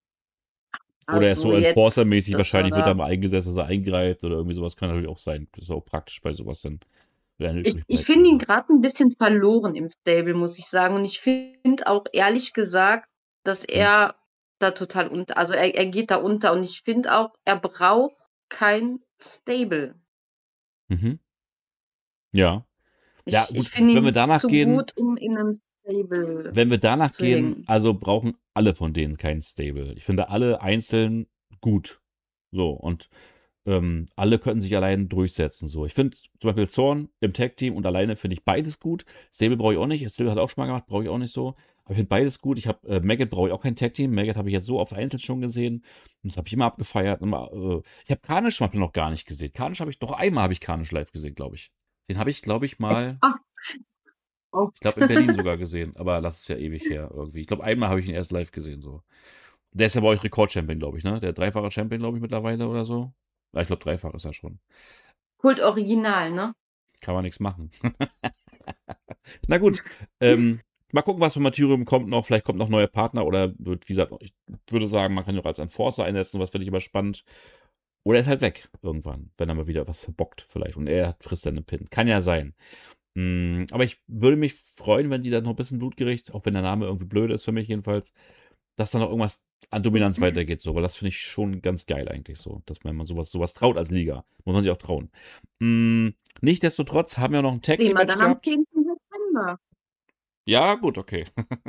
Oder er ist Also so jetzt, Enforcer-mäßig, dass er wahrscheinlich wird er da mal eingesetzt, dass er eingreift oder irgendwie sowas kann natürlich auch sein. Das ist auch praktisch bei sowas dann, wenn er ich übrig ich bleibt finde ihn irgendwie. grad 'n bisschen verloren im Stable, muss ich sagen. Und ich finde auch ehrlich gesagt, dass Hm. er da total unter also er er geht da unter und ich finde auch, er braucht kein Stable. Mhm. Ja. Ja, Ich ich gut, finde wenn wir ihn danach zu gehen, gut, um in 'nem Stable wenn wir danach zu gehen, hängen. also brauchen alle von denen kein Stable. Ich finde alle einzeln gut. So, und ähm, alle könnten sich allein durchsetzen. So, ich finde zum Beispiel Zorn im Tag-Team und alleine finde ich beides gut. Stable brauche ich auch nicht. Stable hat auch schon mal gemacht, brauche ich auch nicht so. Aber ich finde beides gut. Ich habe äh, Maggot brauche ich auch kein Tag-Team. Maggot habe ich jetzt so oft einzeln schon gesehen. Und das habe ich immer abgefeiert. Immer, äh, ich habe Karnisch zum Beispiel noch gar nicht gesehen. Karnisch habe ich, doch einmal habe ich Karnisch live gesehen, glaube ich. Den habe ich, glaube ich, mal, Ah, oh. ich glaube, in Berlin sogar gesehen. Aber das ist ja ewig her irgendwie. Ich glaube, einmal habe ich ihn erst live gesehen. So. Der ist ja bei euch Rekord-Champion, glaube ich, ne? Der dreifache Champion, glaube ich, mittlerweile oder so. Ja, ich glaube, dreifach ist er schon. Kult Original, ne? Kann man nichts machen. Na gut, ähm, mal gucken, was für Martyrium kommt noch. Vielleicht kommt noch ein neuer Partner oder wird, wie gesagt, ich würde sagen, man kann ihn auch als Enforcer einsetzen, was finde ich immer spannend. Oder er ist halt weg irgendwann, wenn er mal wieder was verbockt vielleicht. Und er frisst dann einen Pin. Kann ja sein. Mm, aber ich würde mich freuen, wenn die dann noch ein bisschen blutgericht, auch wenn der Name irgendwie blöd ist für mich jedenfalls, dass da noch irgendwas an Dominanz weitergeht, so, weil das finde ich schon ganz geil eigentlich so, dass man sowas, sowas traut als Liga. Muss man sich auch trauen. Mm, nichtsdestotrotz haben wir noch ein Tag Team Immer Match dann am gehabt. zehnten September. Ja, gut, okay.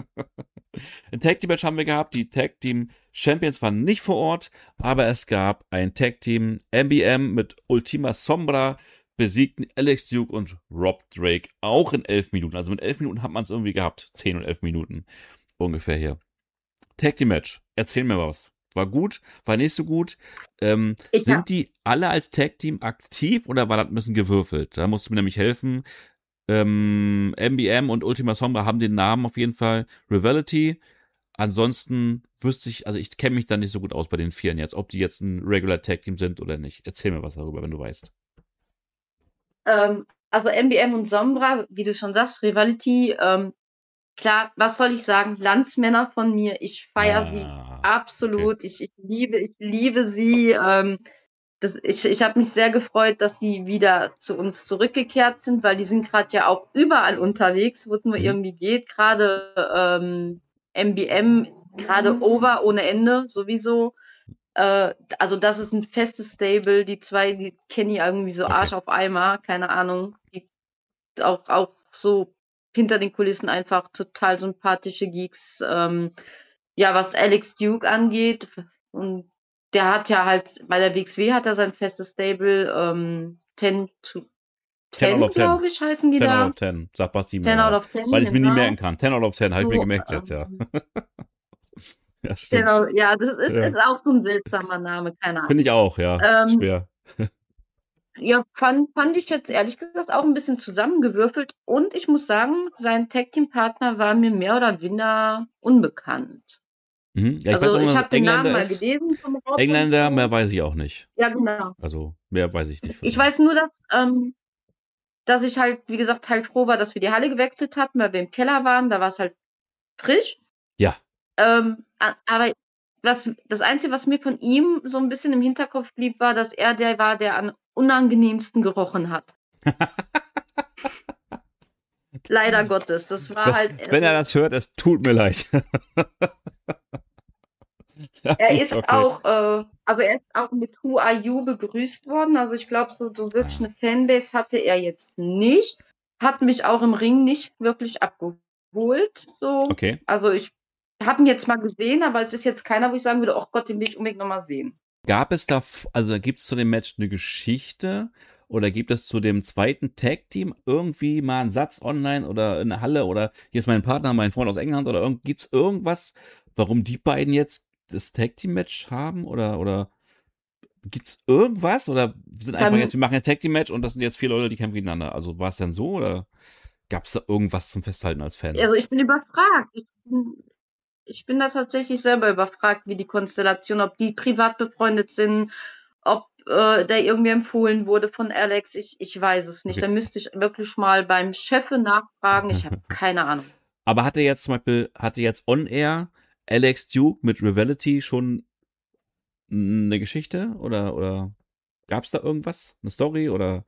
Ein Tag Team Match haben wir gehabt. Die Tag Team Champions waren nicht vor Ort, aber es gab ein Tag Team M B M mit Ultima Sombra besiegten Alex Duke und Rob Drake auch in elf Minuten. Also mit elf Minuten hat man es irgendwie gehabt. Zehn und elf Minuten ungefähr hier. Tag Team Match. Erzähl mir was. War gut? War nicht so gut? Ähm, Ich habe sind die alle als Tag Team aktiv oder war das ein bisschen gewürfelt? Da musst du mir nämlich helfen. Ähm, M B M und Ultima Sombra haben den Namen auf jeden Fall. Rivality. Ansonsten wüsste ich, also ich kenne mich da nicht so gut aus bei den Vieren jetzt, ob die jetzt ein Regular Tag Team sind oder nicht. Erzähl mir was darüber, wenn du weißt. ähm, also M B M und Sombra, wie du schon sagst, Rivality, ähm, klar, was soll ich sagen? Landsmänner von mir. Ich feiere sie Ah, okay. absolut. Ich, ich liebe, ich liebe sie. Ähm, das, ich ich habe mich sehr gefreut, dass sie wieder zu uns zurückgekehrt sind, weil die sind gerade ja auch überall unterwegs, wo es nur Mhm. irgendwie geht. Gerade ähm, M B M, gerade over ohne Ende sowieso. Äh, also das ist ein festes Stable. Die zwei, die kennen ich irgendwie so Okay. Arsch auf Eimer, keine Ahnung. Die auch, auch so hinter den Kulissen einfach total sympathische Geeks. Ähm, ja, was Alex Duke angeht, und der hat ja halt, bei der W X W hat er sein festes Stable, ähm, ten to ten out ten, of ten. glaube ich, heißen die ten da. out of ten, sagt Basti ten mir. out Ja. of ten, Weil ich es mir nie genau. merken kann. ten out of ten, habe ich mir So, gemerkt jetzt, ja. ähm, Ja, stimmt. genau, ja, das ist, Ja. ist auch so ein seltsamer Name, keine Ahnung. Finde ich auch, ja. Ähm, Schwer. ja, fand, fand ich jetzt ehrlich gesagt auch ein bisschen zusammengewürfelt. Und ich muss sagen, sein Tag-Team-Partner war mir mehr oder weniger unbekannt. Mhm. Ja, ich weiß Also auch, ich dass habe den Namen Engländer mal ist. gelesen vom Rob und Engländer, so. mehr weiß ich auch nicht. Ja, genau. Also, mehr weiß ich nicht von Ich ihm. weiß nur, dass, ähm, dass ich halt, wie gesagt, halt froh war, dass wir die Halle gewechselt hatten, weil wir im Keller waren. Da war es halt frisch. Ja. Ähm, a- aber was, das Einzige, was mir von ihm so ein bisschen im Hinterkopf blieb, war, dass er der war, der am unangenehmsten gerochen hat. Leider Gottes. Das war Das, halt. wenn er Also, das hört, es tut mir leid. Ja, er gut, ist okay. auch, äh, aber er ist auch mit Who Are You begrüßt worden. Also ich glaube, so, so wirklich Ah. eine Fanbase hatte er jetzt nicht. Hat mich auch im Ring nicht wirklich abgeholt. So. Okay. Also ich habe ihn jetzt mal gesehen, aber es ist jetzt keiner, wo ich sagen würde, oh Gott, den will ich unbedingt nochmal sehen. Gab es da, f- also gibt es zu dem Match eine Geschichte oder gibt es zu dem zweiten Tag-Team irgendwie mal einen Satz online oder in der Halle oder hier ist mein Partner, mein Freund aus England oder irgend, gibt es irgendwas, warum die beiden jetzt das Tag-Team-Match haben oder, oder gibt es irgendwas oder sind einfach Dann, jetzt, wir machen ein Tag-Team-Match und das sind jetzt vier Leute, die kämpfen gegeneinander. Also war es dann so oder gab es da irgendwas zum Festhalten als Fan? also ich bin überfragt. Ich bin, ich bin da tatsächlich selber überfragt, wie die Konstellation, ob die privat befreundet sind, ob äh, der irgendwie empfohlen wurde von Alex. Ich, ich weiß es nicht. Okay. Da müsste ich wirklich mal beim Chef nachfragen. Ich habe keine Ahnung. Aber hatte jetzt zum Beispiel, hatte jetzt on air Alex Duke mit Rivality schon eine Geschichte oder, oder gab es da irgendwas? Eine Story oder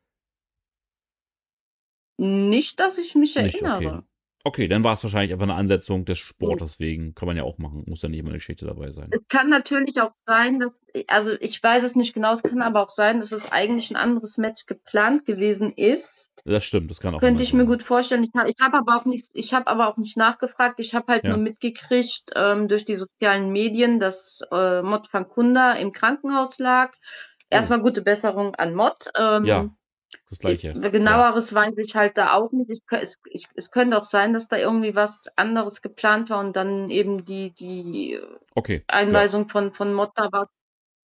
Nicht, dass ich mich nicht? Okay. erinnere. Okay, dann war es wahrscheinlich einfach eine Ansetzung des Sportes wegen. Kann man ja auch machen. Muss ja nicht immer eine Geschichte dabei sein. Es kann natürlich auch sein, dass, also ich weiß es nicht genau, es kann aber auch sein, dass es eigentlich ein anderes Match geplant gewesen ist. Das stimmt, das kann auch Könnte immer ich mir sein. gut vorstellen. Ich, ha- ich habe aber auch nicht, ich habe aber auch nicht nachgefragt. Ich habe halt Ja. nur mitgekriegt ähm, durch die sozialen Medien, dass äh, Mod van Kunda im Krankenhaus lag. Erstmal gute Besserung an Mod. Ähm, Ja, das ich, Gleiche. Ja. genaueres weiß ich halt da auch nicht. Ich, kö- es, ich, es könnte auch sein, dass da irgendwie was anderes geplant war und dann eben die, die Okay. Ja, Einweisung von, von Mod da war.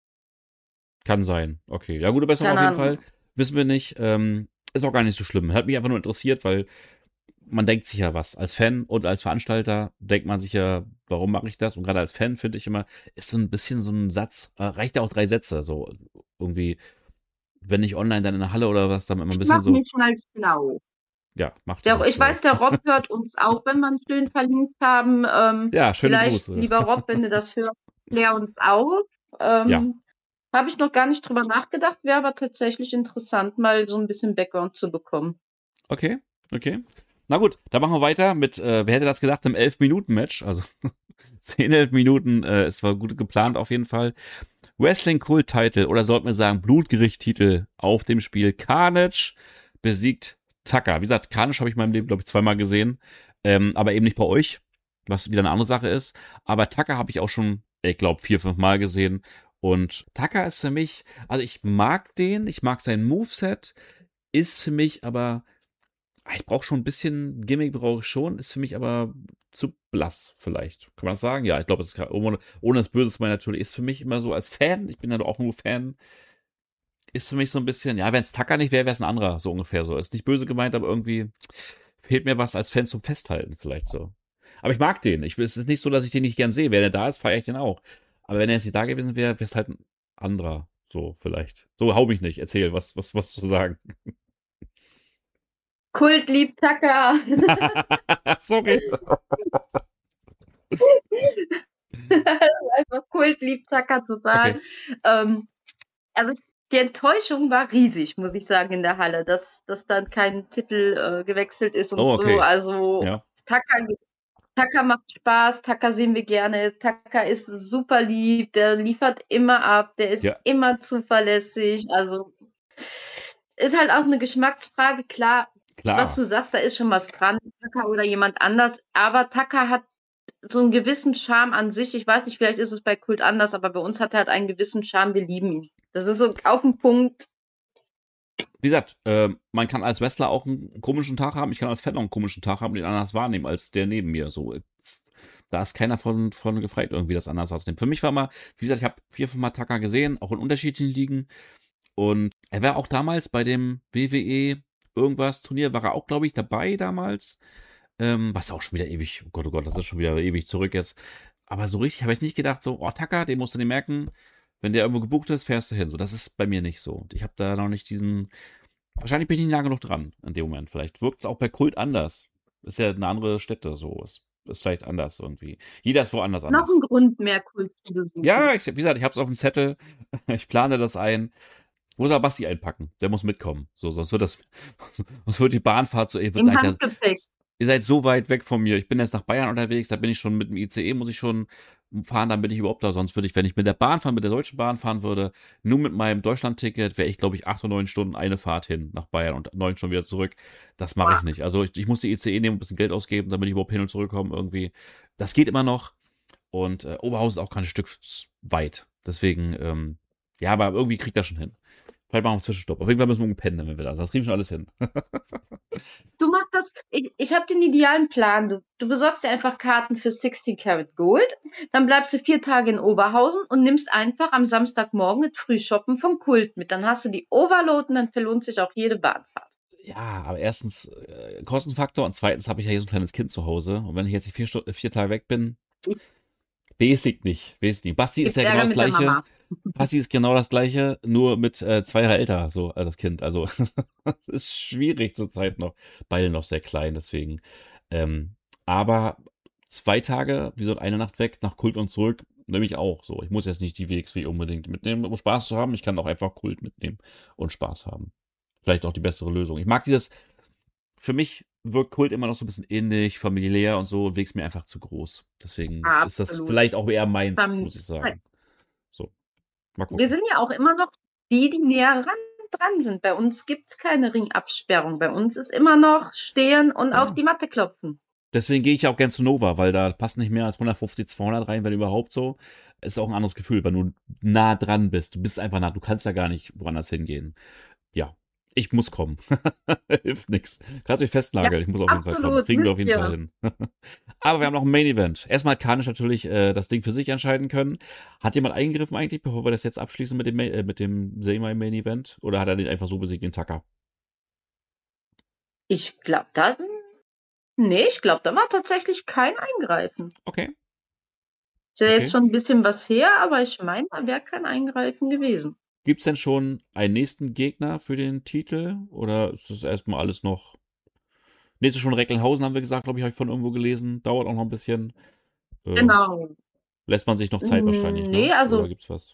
kann sein. Okay. Ja, gute Besserung auf Keine jeden Ahnung. Fall. Wissen wir nicht. Ähm, ist auch gar nicht so schlimm. Hat mich einfach nur interessiert, weil man denkt sich ja was. Als Fan und als Veranstalter denkt man sich ja, warum mache ich das? Und gerade als Fan finde ich immer, ist so ein bisschen so ein Satz, äh, reicht ja auch drei Sätze. So irgendwie, wenn nicht online, dann in der Halle oder was, dann immer ein Ich bisschen mach so, mich mal schlau. ja, macht dich Der, mal ich schlau. weiß, der Rob hört uns auch, wenn wir einen schön verlinkt haben. Ähm, Ja, schöne vielleicht, Grüße. lieber Rob, wenn du das hörst, klär uns auf. Ähm, Ja. Habe ich noch gar nicht drüber nachgedacht, wäre aber tatsächlich interessant, mal so ein bisschen Background zu bekommen. Okay, okay. Na gut, dann machen wir weiter mit, äh, wer hätte das gedacht, einem elf Minuten Match. Also zehn, elf Minuten, äh, es war gut geplant auf jeden Fall. Wrestling-Kult-Title oder sollten wir sagen Blutgericht-Titel auf dem Spiel. Carnage besiegt Tucker. Wie gesagt, Carnage habe ich in meinem Leben, glaube ich, zweimal gesehen. Ähm, aber eben nicht bei euch, was wieder eine andere Sache ist. Aber Tucker habe ich auch schon, ich glaube, vier, fünf Mal gesehen. Und Tucker ist für mich, also ich mag den, ich mag sein Moveset, ist für mich aber, ich brauche schon ein bisschen Gimmick, brauche ich schon, ist für mich aber zu blass vielleicht. Kann man das sagen? Ja, ich glaube, es ist ohne, ohne das Böse zu meinen natürlich, ist für mich immer so als Fan, ich bin ja auch nur Fan, ist für mich so ein bisschen, ja, wenn es Tucker nicht wäre, wäre es ein anderer, so ungefähr so. Ist nicht böse gemeint, aber irgendwie fehlt mir was als Fan zum Festhalten vielleicht so. Aber ich mag den. Ich, es ist nicht so, dass ich den nicht gern sehe. Wenn er da ist, feiere ich den auch. Aber wenn er jetzt nicht da gewesen wäre, wäre es halt ein anderer. So, vielleicht. So, hau mich nicht. Erzähl, was, was, was zu sagen. Kult liebt Tucker. Sorry. Einfach Kult liebt Tucker total. Okay. Ähm, also die Enttäuschung war riesig, muss ich sagen, in der Halle, dass, dass dann kein Titel äh, gewechselt ist und Oh, okay. so. Also Ja. Tucker, Tucker macht Spaß, Tucker sehen wir gerne. Tucker ist super lieb, der liefert immer ab, der ist Ja. immer zuverlässig. Also ist halt auch eine Geschmacksfrage, klar, Klar. was du sagst, da ist schon was dran, Tucker oder jemand anders. Aber Tucker hat so einen gewissen Charme an sich. Ich weiß nicht, vielleicht ist es bei Kult anders, aber bei uns hat er halt einen gewissen Charme. Wir lieben ihn. Das ist so auf den Punkt. Wie gesagt, äh, man kann als Wrestler auch einen komischen Tag haben, ich kann als Fan auch einen komischen Tag haben und den anders wahrnehmen als der neben mir. So, da ist keiner von, von gefragt, irgendwie das anders wahrzunehmen. Für mich war mal, wie gesagt, ich habe vier, fünf Mal Tucker gesehen, auch in unterschiedlichen Ligen. Und er war auch damals bei dem W W E irgendwas Turnier, war er auch, glaube ich, dabei damals. Ähm, was auch schon wieder ewig, oh Gott, oh Gott, das ist schon wieder ewig zurück jetzt. Aber so richtig habe ich nicht gedacht, so, oh, Tucker, den musst du dir merken, wenn der irgendwo gebucht ist, fährst du hin. So, das ist bei mir nicht so. Und ich habe da noch nicht diesen, wahrscheinlich bin ich nicht nah genug dran in dem Moment. Vielleicht wirkt es auch bei Kult anders. Ist ja eine andere Stätte, so. Ist, ist vielleicht anders irgendwie. Jeder ist woanders Noch ein anders. Grund mehr, Kult zu besuchen. Ja, ich, wie gesagt, ich habe es auf dem Zettel. Ich plane das ein. Muss aber Basti einpacken. Der muss mitkommen. So, sonst wird das, sonst wird die Bahnfahrt so, ich würde Im sagen, Handgepäck. ihr seid so weit weg von mir. Ich bin jetzt nach Bayern unterwegs, da bin ich schon mit dem I C E, muss ich schon fahren, dann bin ich überhaupt da. Sonst würde ich, wenn ich mit der Bahn fahren, mit der Deutschen Bahn fahren würde, nur mit meinem Deutschland-Ticket, wäre ich, glaube ich, acht oder neun Stunden eine Fahrt hin nach Bayern und neun schon wieder zurück. Das mache ich nicht. Also ich, ich muss die I C E nehmen, ein bisschen Geld ausgeben, damit ich überhaupt hin und zurückkomme irgendwie. Das geht immer noch. Und äh, Oberhausen ist auch kein Stück weit. Deswegen, ähm, ja, aber irgendwie kriegt das schon hin. Vielleicht machen wir einen Zwischenstopp. Auf jeden Fall müssen wir pennen, wenn wir das. Das kriegen wir schon alles hin. Du machst das, ich, ich habe den idealen Plan. Du, du besorgst dir einfach Karten für sechzehn Karat Gold, dann bleibst du vier Tage in Oberhausen und nimmst einfach am Samstagmorgen das Frühshoppen vom Kult mit. Dann hast du die Overload und dann verlohnt sich auch jede Bahnfahrt. Ja, aber erstens äh, Kostenfaktor und zweitens habe ich ja hier so ein kleines Kind zu Hause. Und wenn ich jetzt die vier, Stu- vier Tage weg bin, weiß ich nicht. Weiß ich nicht. Basti ist Gibt's ja genau Ärger das mit der Gleiche. Mama. Basti ist genau das Gleiche, nur mit äh, zwei Jahre älter, so als das Kind. Also, es ist schwierig zurzeit noch. Beide noch sehr klein, deswegen. Ähm, aber zwei Tage, wie so eine Nacht weg, nach Kult und zurück, nehme ich auch so. Ich muss jetzt nicht die W X W unbedingt mitnehmen, um Spaß zu haben. Ich kann auch einfach Kult mitnehmen und Spaß haben. Vielleicht auch die bessere Lösung. Ich mag dieses, für mich wirkt Kult immer noch so ein bisschen ähnlich, familiär und so, Weg ist mir einfach zu groß. Deswegen ist das Absolut. vielleicht auch eher meins, Fam- muss ich sagen. So, mal Wir gucken. sind ja auch immer noch die, die näher ran dran sind. Bei uns gibt's keine Ringabsperrung. Bei uns ist immer noch stehen und auf Ja. die Matte klopfen. Deswegen gehe ich ja auch gern zu Nova, weil da passt nicht mehr als hundertfünfzig, zweihundert rein, wenn überhaupt so. Ist auch ein anderes Gefühl, wenn du nah dran bist. Du bist einfach nah, du kannst ja gar nicht woanders hingehen. Ja, ich muss kommen. Hilft nix. Kannst mich Ja, festnageln, ich muss auf jeden Fall kommen. absolut. Kriegen wir auf Müsst jeden Fall ihr. hin. Aber wir haben noch ein Main Event. Erstmal kann ich natürlich äh, das Ding für sich entscheiden können. Hat jemand eingegriffen eigentlich, bevor wir das jetzt abschließen mit dem, Ma- äh, mit dem Semi-Main Event? Oder hat er den einfach so besiegt, den Tucker? Ich glaube, da, nee, ich glaube, da war tatsächlich kein Eingreifen. Okay, Ist ja jetzt okay. schon ein bisschen was her, aber ich meine, da wäre kein Eingreifen gewesen. Gibt's denn schon einen nächsten Gegner für den Titel? Oder ist das erstmal alles noch. Nächstes schon Recklinghausen, haben wir gesagt, glaube ich, habe ich von irgendwo gelesen. Dauert auch noch ein bisschen. Äh, Genau. lässt man sich noch Zeit Hm, wahrscheinlich, nee, ne? also Oder gibt's was?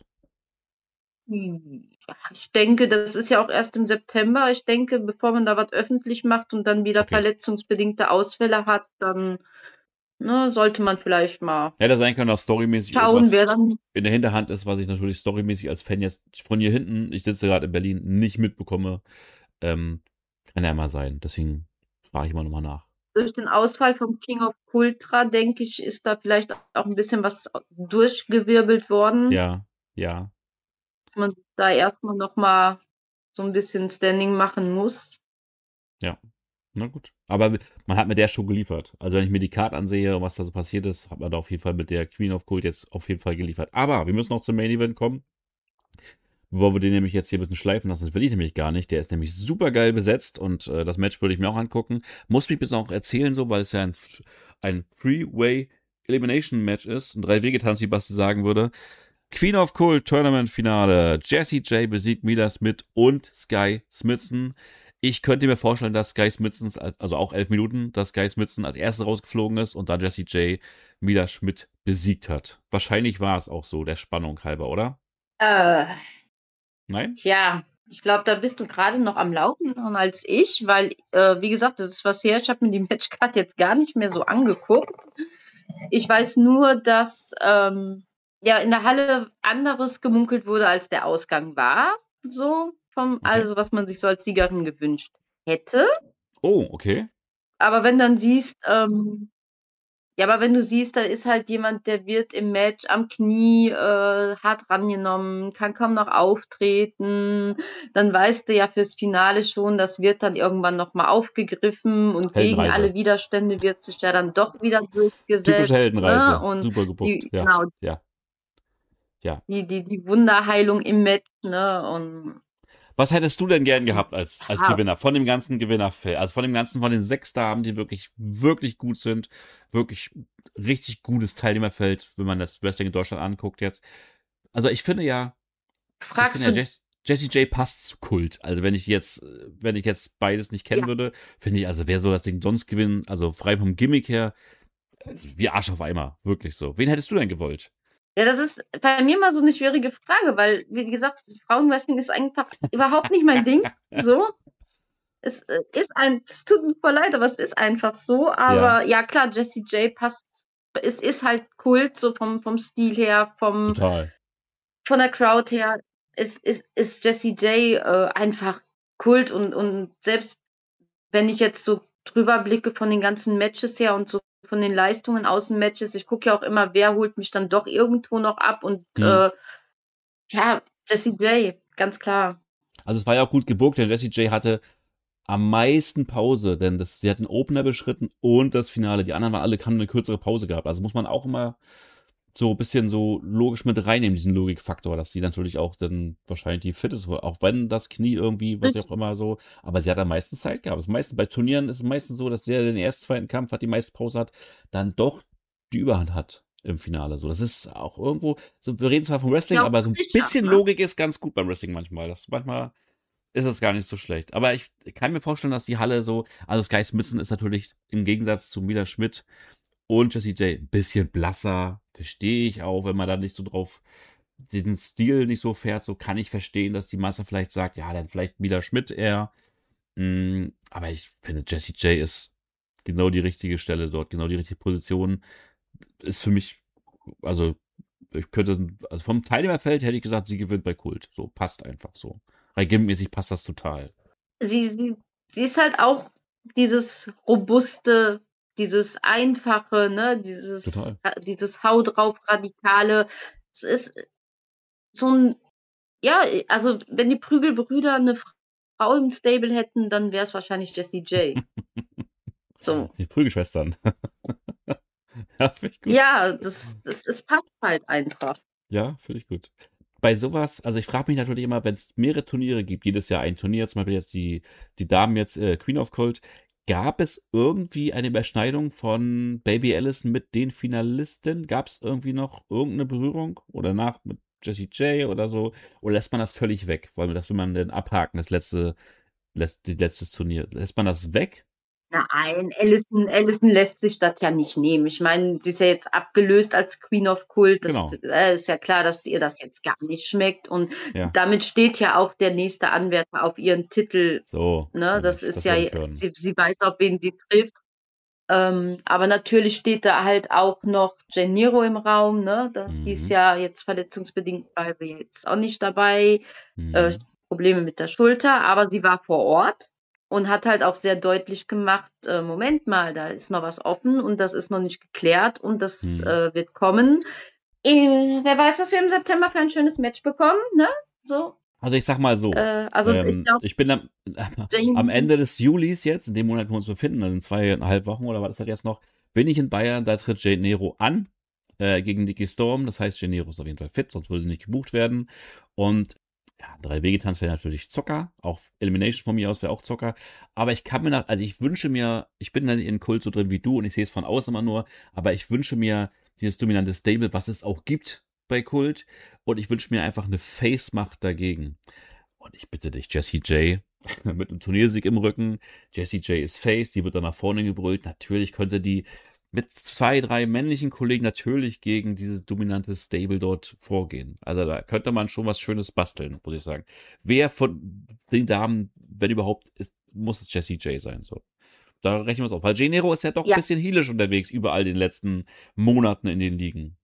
hm, ich denke, das ist ja auch erst im September. Ich denke, bevor man da was öffentlich macht und dann wieder Okay. verletzungsbedingte Ausfälle hat, dann ne, sollte man vielleicht mal Hätte sein können, dass storymäßig schauen, wer irgendwas dann. in der Hinterhand ist, was ich natürlich storymäßig als Fan jetzt von hier hinten, ich sitze gerade in Berlin, nicht mitbekomme. Ähm, kann ja mal sein. Deswegen frage ich mal nochmal nach. Durch den Ausfall vom King of Ultra, denke ich, ist da vielleicht auch ein bisschen was durchgewirbelt worden, Ja, ja, dass man da erstmal noch mal so ein bisschen Standing machen muss. ja. Na gut. Aber man hat mit der schon geliefert. Also wenn ich mir die Card ansehe, was da so passiert ist, hat man da auf jeden Fall mit der Queen of Cold jetzt auf jeden Fall geliefert. Aber wir müssen noch zum Main Event kommen. Bevor wir den nämlich jetzt hier ein bisschen schleifen lassen, das will ich nämlich gar nicht. Der ist nämlich super geil besetzt und äh, das Match würde ich mir auch angucken. Muss mich bis auch erzählen, so, weil es ja ein, ein Three-Way Elimination Match ist. Ein Drei-Wege-Tanz, wie Basti sagen würde. Queen of Cold Tournament Finale. Jessie J besiegt Mila Smith und Sky Smithson. Ich könnte mir vorstellen, dass Sky Smithson, also auch elf Minuten, dass Sky Smithson als erste rausgeflogen ist und dann Jessie J Mila Schmidt besiegt hat. Wahrscheinlich war es auch so, der Spannung halber, oder? Äh, Nein? tja, ich glaube, da bist du gerade noch am Laufenderen als ich, weil, äh, wie gesagt, das ist was her. Ich habe mir die Matchcard jetzt gar nicht mehr so angeguckt. Ich weiß nur, dass ähm, ja in der Halle anderes gemunkelt wurde, als der Ausgang war. So vom, Okay. also was man sich so als Siegerin gewünscht hätte. Oh, okay. Aber wenn dann siehst, ähm, Ja, aber wenn du siehst, da ist halt jemand, der wird im Match am Knie äh, hart rangenommen, kann kaum noch auftreten, dann weißt du ja fürs Finale schon, das wird dann irgendwann nochmal aufgegriffen und gegen Heldenreise. alle Widerstände wird sich ja dann doch wieder Typische durchgesetzt, ne? Heldenreise. Und Super gebuckt. die, Ja, genau, ja, ja. die, die, die Wunderheilung im Match, ne? Und Was hättest du denn gern gehabt als, als ja, Gewinner von dem ganzen Gewinnerfeld? Also von dem ganzen, von den sechs Damen, die wirklich, wirklich gut sind. Wirklich richtig gutes Teilnehmerfeld, wenn man das Wrestling in Deutschland anguckt jetzt. Also ich finde ja, ich finde fragst ja, du, Jess, Jessie J passt zu Kult. Also wenn ich jetzt, wenn ich jetzt beides nicht kennen ja. würde, finde ich, also wer soll das Ding sonst gewinnen? Also frei vom Gimmick her, also wie Arsch auf Eimer. Wirklich so. Wen hättest du denn gewollt? Ja, das ist bei mir mal so eine schwierige Frage, weil, wie gesagt, Frauenwrestling ist einfach überhaupt nicht mein Ding. So. Es äh, ist ein, es tut mir voll leid, aber es ist einfach so. Ja, Aber ja, klar, Jessie J passt. Es ist halt Kult, so vom, vom Stil her, vom, total. von der Crowd her. Ist, ist, ist Jessie J äh, einfach Kult und, und selbst wenn ich jetzt so drüber blicke von den ganzen Matches her und so von den Leistungen aus den Matches, ich gucke ja auch immer, wer holt mich dann doch irgendwo noch ab und Hm. äh, ja, Jessie J, ganz klar. Also es war ja auch gut gebuckt, denn Jessie J hatte am meisten Pause, denn das, sie hat den Opener beschritten und das Finale. Die anderen waren alle, haben eine kürzere Pause gehabt. Also muss man auch immer so ein bisschen so logisch mit reinnehmen, diesen Logikfaktor, dass sie natürlich auch dann wahrscheinlich die fit ist, auch wenn das Knie irgendwie, was auch immer so, aber sie hat am meisten Zeit gehabt. Das meiste, bei Turnieren ist es meistens so, dass der, der den ersten, zweiten Kampf hat, die meiste Pause hat, dann doch die Überhand hat im Finale. So, das ist auch irgendwo, so, wir reden zwar vom Ist Wrestling, ja auch aber so ein sicher, bisschen ne? Logik ist ganz gut beim Wrestling manchmal. Das manchmal ist das gar nicht so schlecht. Aber ich kann mir vorstellen, dass die Halle so, also Sky Smithson ist natürlich im Gegensatz zu Mila Schmidt und Jessie J ein bisschen blasser. Verstehe ich auch, wenn man da nicht so drauf den Stil nicht so fährt, so kann ich verstehen, dass die Masse vielleicht sagt, ja, dann vielleicht Mila Schmidt eher. Mm, aber ich finde, Jessie J ist genau die richtige Stelle dort, genau die richtige Position. Ist für mich, also ich könnte, also vom Teilnehmerfeld hätte ich gesagt, sie gewinnt bei Kult. So, passt einfach so. Weil gimmickmäßig passt das total. Sie, sie, sie ist halt auch dieses robuste, dieses einfache, ne, dieses, Total. dieses Hau drauf Radikale. Es ist so ein, ja, also wenn die Prügelbrüder eine Frau im Stable hätten, dann wäre es wahrscheinlich Jessie J. So. Die Prügelschwestern. Ja, finde ich gut. Ja, das, das, das passt halt einfach. Ja, finde ich gut. Bei sowas, also ich frage mich natürlich immer, wenn es mehrere Turniere gibt, jedes Jahr ein Turnier, zum Beispiel jetzt die, die Damen jetzt äh, Queen of Cold, gab es irgendwie eine Überschneidung von Baby Allison mit den Finalisten? Gab es irgendwie noch irgendeine Berührung oder nach mit Jessie J oder so? Oder lässt man das völlig weg? Weil das will man dann abhaken, das letzte, lässt, die letztes Turnier. Lässt man das weg? Nein, Allison, Allison lässt sich das ja nicht nehmen. Ich meine, sie ist ja jetzt abgelöst als Queen of Cult. Das Genau. äh, ist ja klar, dass ihr das jetzt gar nicht schmeckt. Und Ja. damit steht ja auch der nächste Anwärter auf ihren Titel. So, Ne? Das nämlich. ist Das ja, wollte ich hören. sie, sie weiß, auf wen sie trifft. Ähm, aber natürlich steht da halt auch noch Gennaro im Raum. Ne? Das, die ist Mhm. ja jetzt verletzungsbedingt, weil wir jetzt auch nicht dabei. Äh, Mhm. Probleme mit der Schulter, aber sie war vor Ort und hat halt auch sehr deutlich gemacht, äh, Moment mal, da ist noch was offen und das ist noch nicht geklärt und das Mhm. äh, wird kommen. Äh, wer weiß, was wir im September für ein schönes Match bekommen, ne? So. Also ich sag mal so, Äh, also ich ähm, glaube, ich bin am, am Jane, Ende des Julis jetzt, in dem Monat, wo wir uns befinden, also in zweieinhalb Wochen oder was ist das jetzt noch, bin ich in Bayern, da tritt Jade Nero an äh, gegen Nikki Storm. Das heißt, Jade Nero ist auf jeden Fall fit, sonst würde sie nicht gebucht werden. Und ja, drei Wegetanz wäre natürlich Zocker, auch Elimination von mir aus wäre auch Zocker. Aber ich kann mir nach, also ich wünsche mir, ich bin da nicht in Kult so drin wie du und ich sehe es von außen immer nur, aber ich wünsche mir dieses dominante Stable, was es auch gibt bei Kult. Und ich wünsche mir einfach eine Face-Macht dagegen. Und ich bitte dich, Jessie J, mit einem Turniersieg im Rücken. Jessie J ist Face, die wird dann nach vorne gebrüllt. Natürlich könnte die mit zwei, drei männlichen Kollegen natürlich gegen diese dominante Stable dort vorgehen. Also da könnte man schon was Schönes basteln, muss ich sagen. Wer von den Damen, wenn überhaupt, ist, muss es Jessie J sein. So. Da rechnen wir es auf. Weil Gennaro ist ja doch ein ja, bisschen heelisch unterwegs, überall in den letzten Monaten in den Ligen.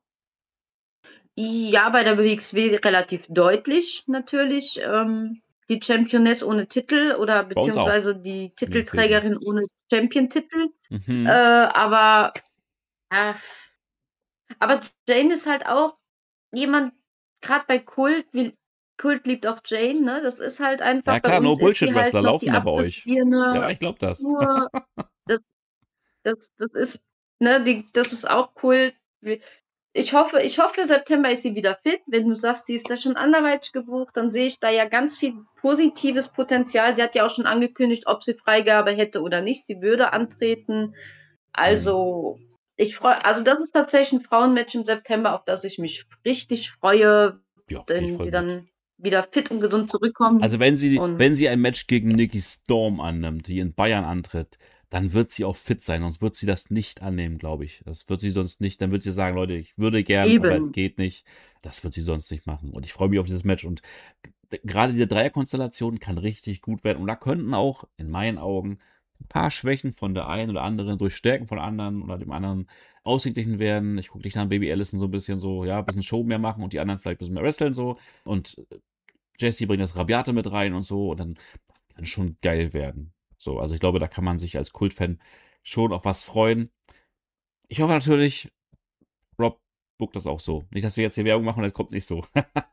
ja, bei der W X W relativ deutlich natürlich. Ähm, die Championess ohne Titel oder Bei uns auch. beziehungsweise die in den Szenen. Titelträgerin ohne Champion-Titel. Äh, Mhm. aber, ja, aber Jane ist halt auch jemand, gerade bei Kult, wie, Kult liebt auch Jane, ne? Das ist halt einfach, Ja bei klar, uns ist sie halt No-Bullshit-Wrestler noch laufen die da bei euch. Abrissbirne, Ja, ich glaube das. pur. Das, das, das ist, ne, die, das ist auch Kult. Wie- Ich hoffe, ich hoffe, September ist sie wieder fit. Wenn du sagst, sie ist da schon anderweitig gebucht, dann sehe ich da ja ganz viel positives Potenzial. Sie hat ja auch schon angekündigt, ob sie Freigabe hätte oder nicht. Sie würde antreten. Also, ich freue, also das ist tatsächlich ein Frauenmatch im September, auf das ich mich richtig freue, Ja, gehe ich wenn voll sie mit. dann wieder fit und gesund zurückkommen. Also wenn sie, Und wenn sie ein Match gegen Nikki Storm annimmt, die in Bayern antritt, dann wird sie auch fit sein, sonst wird sie das nicht annehmen, glaube ich. Das wird sie sonst nicht, dann wird sie sagen, Leute, ich würde gern, aber eben, geht nicht. Das wird sie sonst nicht machen. Und ich freue mich auf dieses Match. Und g- gerade diese Dreierkonstellation kann richtig gut werden. Und da könnten auch, in meinen Augen, ein paar Schwächen von der einen oder anderen durch Stärken von anderen oder dem anderen ausgeglichen werden. Ich gucke dich an Baby Allison so ein bisschen so, ja, ein bisschen Show mehr machen und die anderen vielleicht ein bisschen mehr wresteln so. Und Jesse bringt das Rabiate mit rein und so und dann das kann schon geil werden. So, also ich glaube, da kann man sich als Kultfan schon auf was freuen. Ich hoffe natürlich, Rob bookt das auch so. Nicht, dass wir jetzt hier Werbung machen und das kommt nicht so.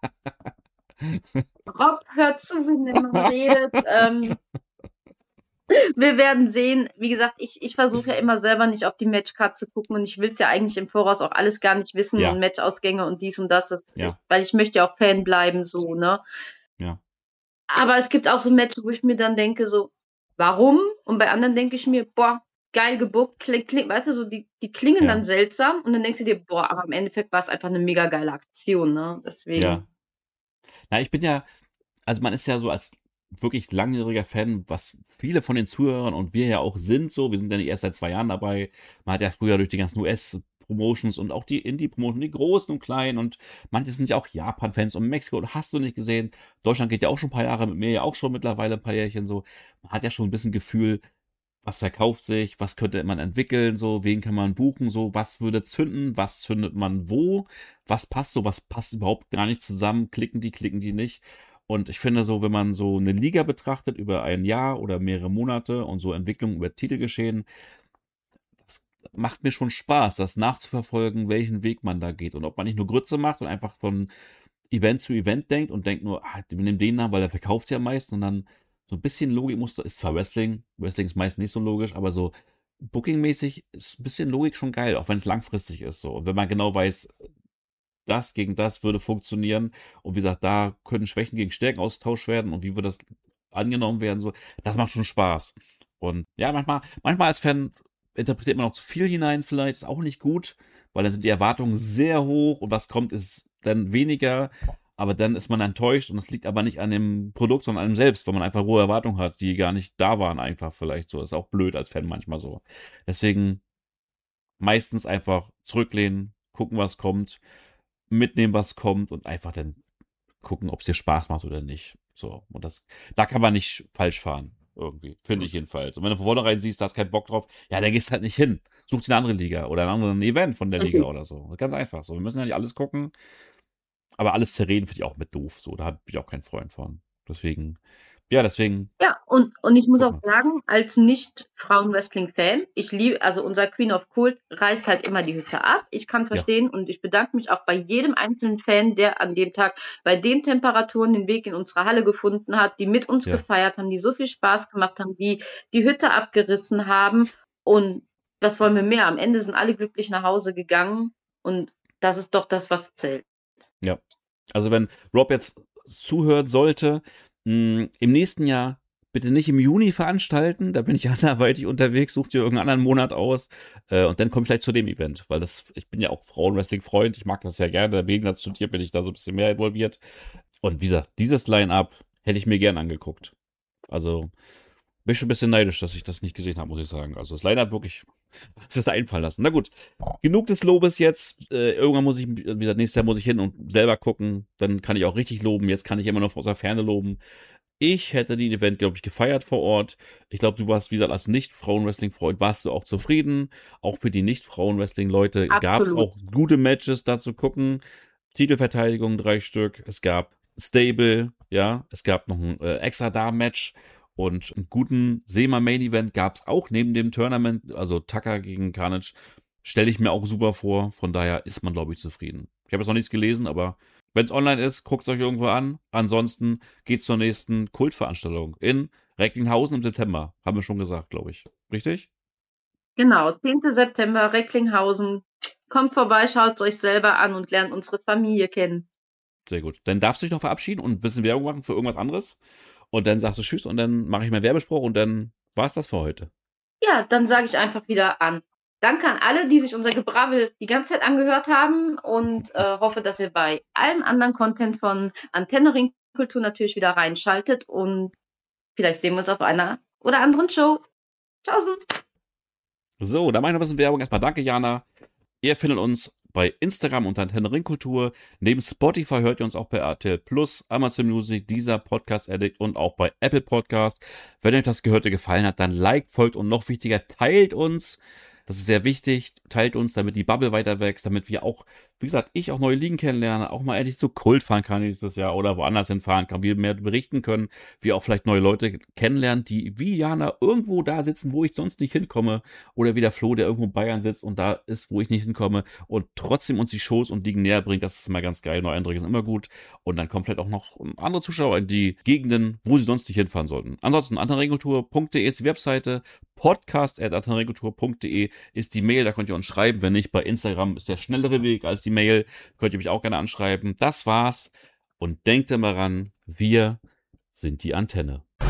Rob, hört zu, wenn man redet. Ähm, wir werden sehen. Wie gesagt, ich, ich versuche ja immer selber nicht auf die Matchcard zu gucken und ich will es ja eigentlich im Voraus auch alles gar nicht wissen und Ja, Matchausgänge und dies und das, das ja, weil ich möchte ja auch Fan bleiben, so, ne? ja, Aber es gibt auch so Matches, wo ich mir dann denke, so, warum? Und bei anderen denke ich mir, boah, geil gebuckt, kling, kling, weißt du, so, die, die klingen dann ja, seltsam und dann denkst du dir, boah, aber im Endeffekt war es einfach eine mega geile Aktion, ne? ja. Deswegen, Na, ich bin ja, also man ist ja so als wirklich langjähriger Fan, was viele von den Zuhörern und wir ja auch sind so, wir sind ja nicht erst seit zwei Jahren dabei, man hat ja früher durch die ganzen U S-Promotions und auch die Indie-Promotions, die großen und kleinen und manche sind ja auch Japan-Fans und Mexiko und hast du nicht gesehen, Deutschland geht ja auch schon ein paar Jahre, mit mir ja auch schon mittlerweile ein paar Jährchen so, man hat ja schon ein bisschen Gefühl, was verkauft sich, was könnte man entwickeln, so, wen kann man buchen, so, was würde zünden, was zündet man wo, was passt so, was passt überhaupt gar nicht zusammen, klicken die, klicken die nicht. Und ich finde so, wenn man so eine Liga betrachtet über ein Jahr oder mehrere Monate und so Entwicklungen über Titelgeschehen, das macht mir schon Spaß, das nachzuverfolgen, welchen Weg man da geht und ob man nicht nur Grütze macht und einfach von Event zu Event denkt und denkt nur, ah, wir nehmen den Namen, weil der verkauft ja am meisten und dann so ein bisschen Logik muss, ist zwar Wrestling, Wrestling ist meist nicht so logisch, aber so Booking-mäßig ist ein bisschen Logik schon geil, auch wenn es langfristig ist so. Und wenn man genau weiß, das gegen das würde funktionieren und wie gesagt, da können Schwächen gegen Stärken austauscht werden und wie wird das angenommen werden, so, das macht schon Spaß. Und ja, manchmal, manchmal als Fan interpretiert man auch zu viel hinein, vielleicht, ist auch nicht gut, weil dann sind die Erwartungen sehr hoch und was kommt, ist dann weniger. Aber dann ist man enttäuscht und es liegt aber nicht an dem Produkt, sondern an einem selbst, weil man einfach hohe Erwartungen hat, die gar nicht da waren, einfach vielleicht so. Ist auch blöd als Fan manchmal so. Deswegen meistens einfach zurücklehnen, gucken, was kommt, mitnehmen, was kommt und einfach dann gucken, ob es dir Spaß macht oder nicht. So. Und das, da kann man nicht falsch fahren. Irgendwie. Finde ich jedenfalls. Und wenn du von vornherein siehst, da hast keinen Bock drauf, ja, dann gehst halt nicht hin. Such dir eine andere Liga oder ein anderes Event von der Liga oder so. Ganz einfach. So, wir müssen ja nicht alles gucken. Aber alles zerreden finde ich auch mit doof. So, da bin ich auch kein Freund von. Deswegen, ja, deswegen, ja, und, und ich muss guck auch mal. sagen, als Nicht-Frauen-Wrestling-Fan, ich liebe, also unser Queen of Cool reißt halt immer die Hütte ab. Ich kann Ja, verstehen und ich bedanke mich auch bei jedem einzelnen Fan, der an dem Tag bei den Temperaturen den Weg in unsere Halle gefunden hat, die mit uns ja. gefeiert haben, die so viel Spaß gemacht haben, die die Hütte abgerissen haben. Und das wollen wir mehr. Am Ende sind alle glücklich nach Hause gegangen und das ist doch das, was zählt. Ja. Also wenn Rob jetzt zuhört sollte, mh, im nächsten Jahr bitte nicht im Juni veranstalten, da bin ich anderweitig unterwegs, such dir irgendeinen anderen Monat aus äh, und dann komme ich gleich zu dem Event, weil das, ich bin ja auch Frauenwrestling-Freund, ich mag das ja gerne, im Gegensatz zu dir bin ich da so ein bisschen mehr involviert und wie gesagt, dieses Line-Up hätte ich mir gern angeguckt. Also bin ich schon ein bisschen neidisch, dass ich das nicht gesehen habe, muss ich sagen. Also das Line-Up wirklich, was das da einfallen lassen. Na gut, genug des Lobes jetzt. Äh, irgendwann muss ich, wie gesagt, nächstes Jahr muss ich hin und selber gucken. Dann kann ich auch richtig loben. Jetzt kann ich immer noch aus der Ferne loben. Ich hätte den Event, glaube ich, gefeiert vor Ort. Ich glaube, du warst, wie gesagt, als Nicht-Frauen-Wrestling-Freund, warst du auch zufrieden. Auch für die Nicht-Frauen-Wrestling-Leute gab es Absolut. auch gute Matches da zu gucken. Titelverteidigung, drei Stück. Es gab Stable, ja. Es gab noch ein äh, extra Damen-Match und einen guten SEMA-Main-Event gab es auch neben dem Tournament, also Tucker gegen Carnage. Stelle ich mir auch super vor. Von daher ist man, glaube ich, zufrieden. Ich habe jetzt noch nichts gelesen, aber wenn es online ist, guckt es euch irgendwo an. Ansonsten geht's zur nächsten Kultveranstaltung in Recklinghausen im September. Haben wir schon gesagt, glaube ich. Richtig? Genau, zehnten September, Recklinghausen. Kommt vorbei, schaut euch selber an und lernt unsere Familie kennen. Sehr gut. Dann darfst du dich noch verabschieden und ein bisschen Werbung machen für irgendwas anderes. Und dann sagst du Tschüss und dann mache ich meinen Werbespruch und dann war's das für heute. Ja, dann sage ich einfach wieder an. Danke an alle, die sich unser Gebrabbel die ganze Zeit angehört haben und äh, hoffe, dass ihr bei allem anderen Content von Antenne Ringkultur natürlich wieder reinschaltet und vielleicht sehen wir uns auf einer oder anderen Show. Tschaußen! So, dann mache ich noch ein bisschen Werbung. Erstmal danke, Jana. Ihr findet uns bei Instagram unter Antenne Ringkultur. Neben Spotify hört ihr uns auch bei R T L Plus, Amazon Music, dieser Podcast Addict und auch bei Apple Podcast. Wenn euch das Gehörte gefallen hat, dann liked, folgt und noch wichtiger, teilt uns. Das ist sehr wichtig. Teilt uns, damit die Bubble weiter wächst, damit wir auch, wie gesagt, ich auch neue Ligen kennenlerne, auch mal endlich zu Kult fahren kann dieses Jahr oder woanders hinfahren kann, wir mehr berichten können, wir auch vielleicht neue Leute kennenlernen, die wie Jana irgendwo da sitzen, wo ich sonst nicht hinkomme, oder wie der Flo, der irgendwo in Bayern sitzt und da ist, wo ich nicht hinkomme und trotzdem uns die Shows und Ligen näher bringt. Das ist immer ganz geil. Neue Eindrücke sind immer gut. Und dann kommen vielleicht auch noch andere Zuschauer in die Gegenden, wo sie sonst nicht hinfahren sollten. Ansonsten antenneringkultur punkt de ist die Webseite, podcast at antenneringkultur punkt de ist die Mail, da könnt ihr uns schreiben. Wenn nicht, bei Instagram ist der schnellere Weg als die Mail. Könnt ihr mich auch gerne anschreiben. Das war's. Und denkt immer ran, wir sind die Antenne.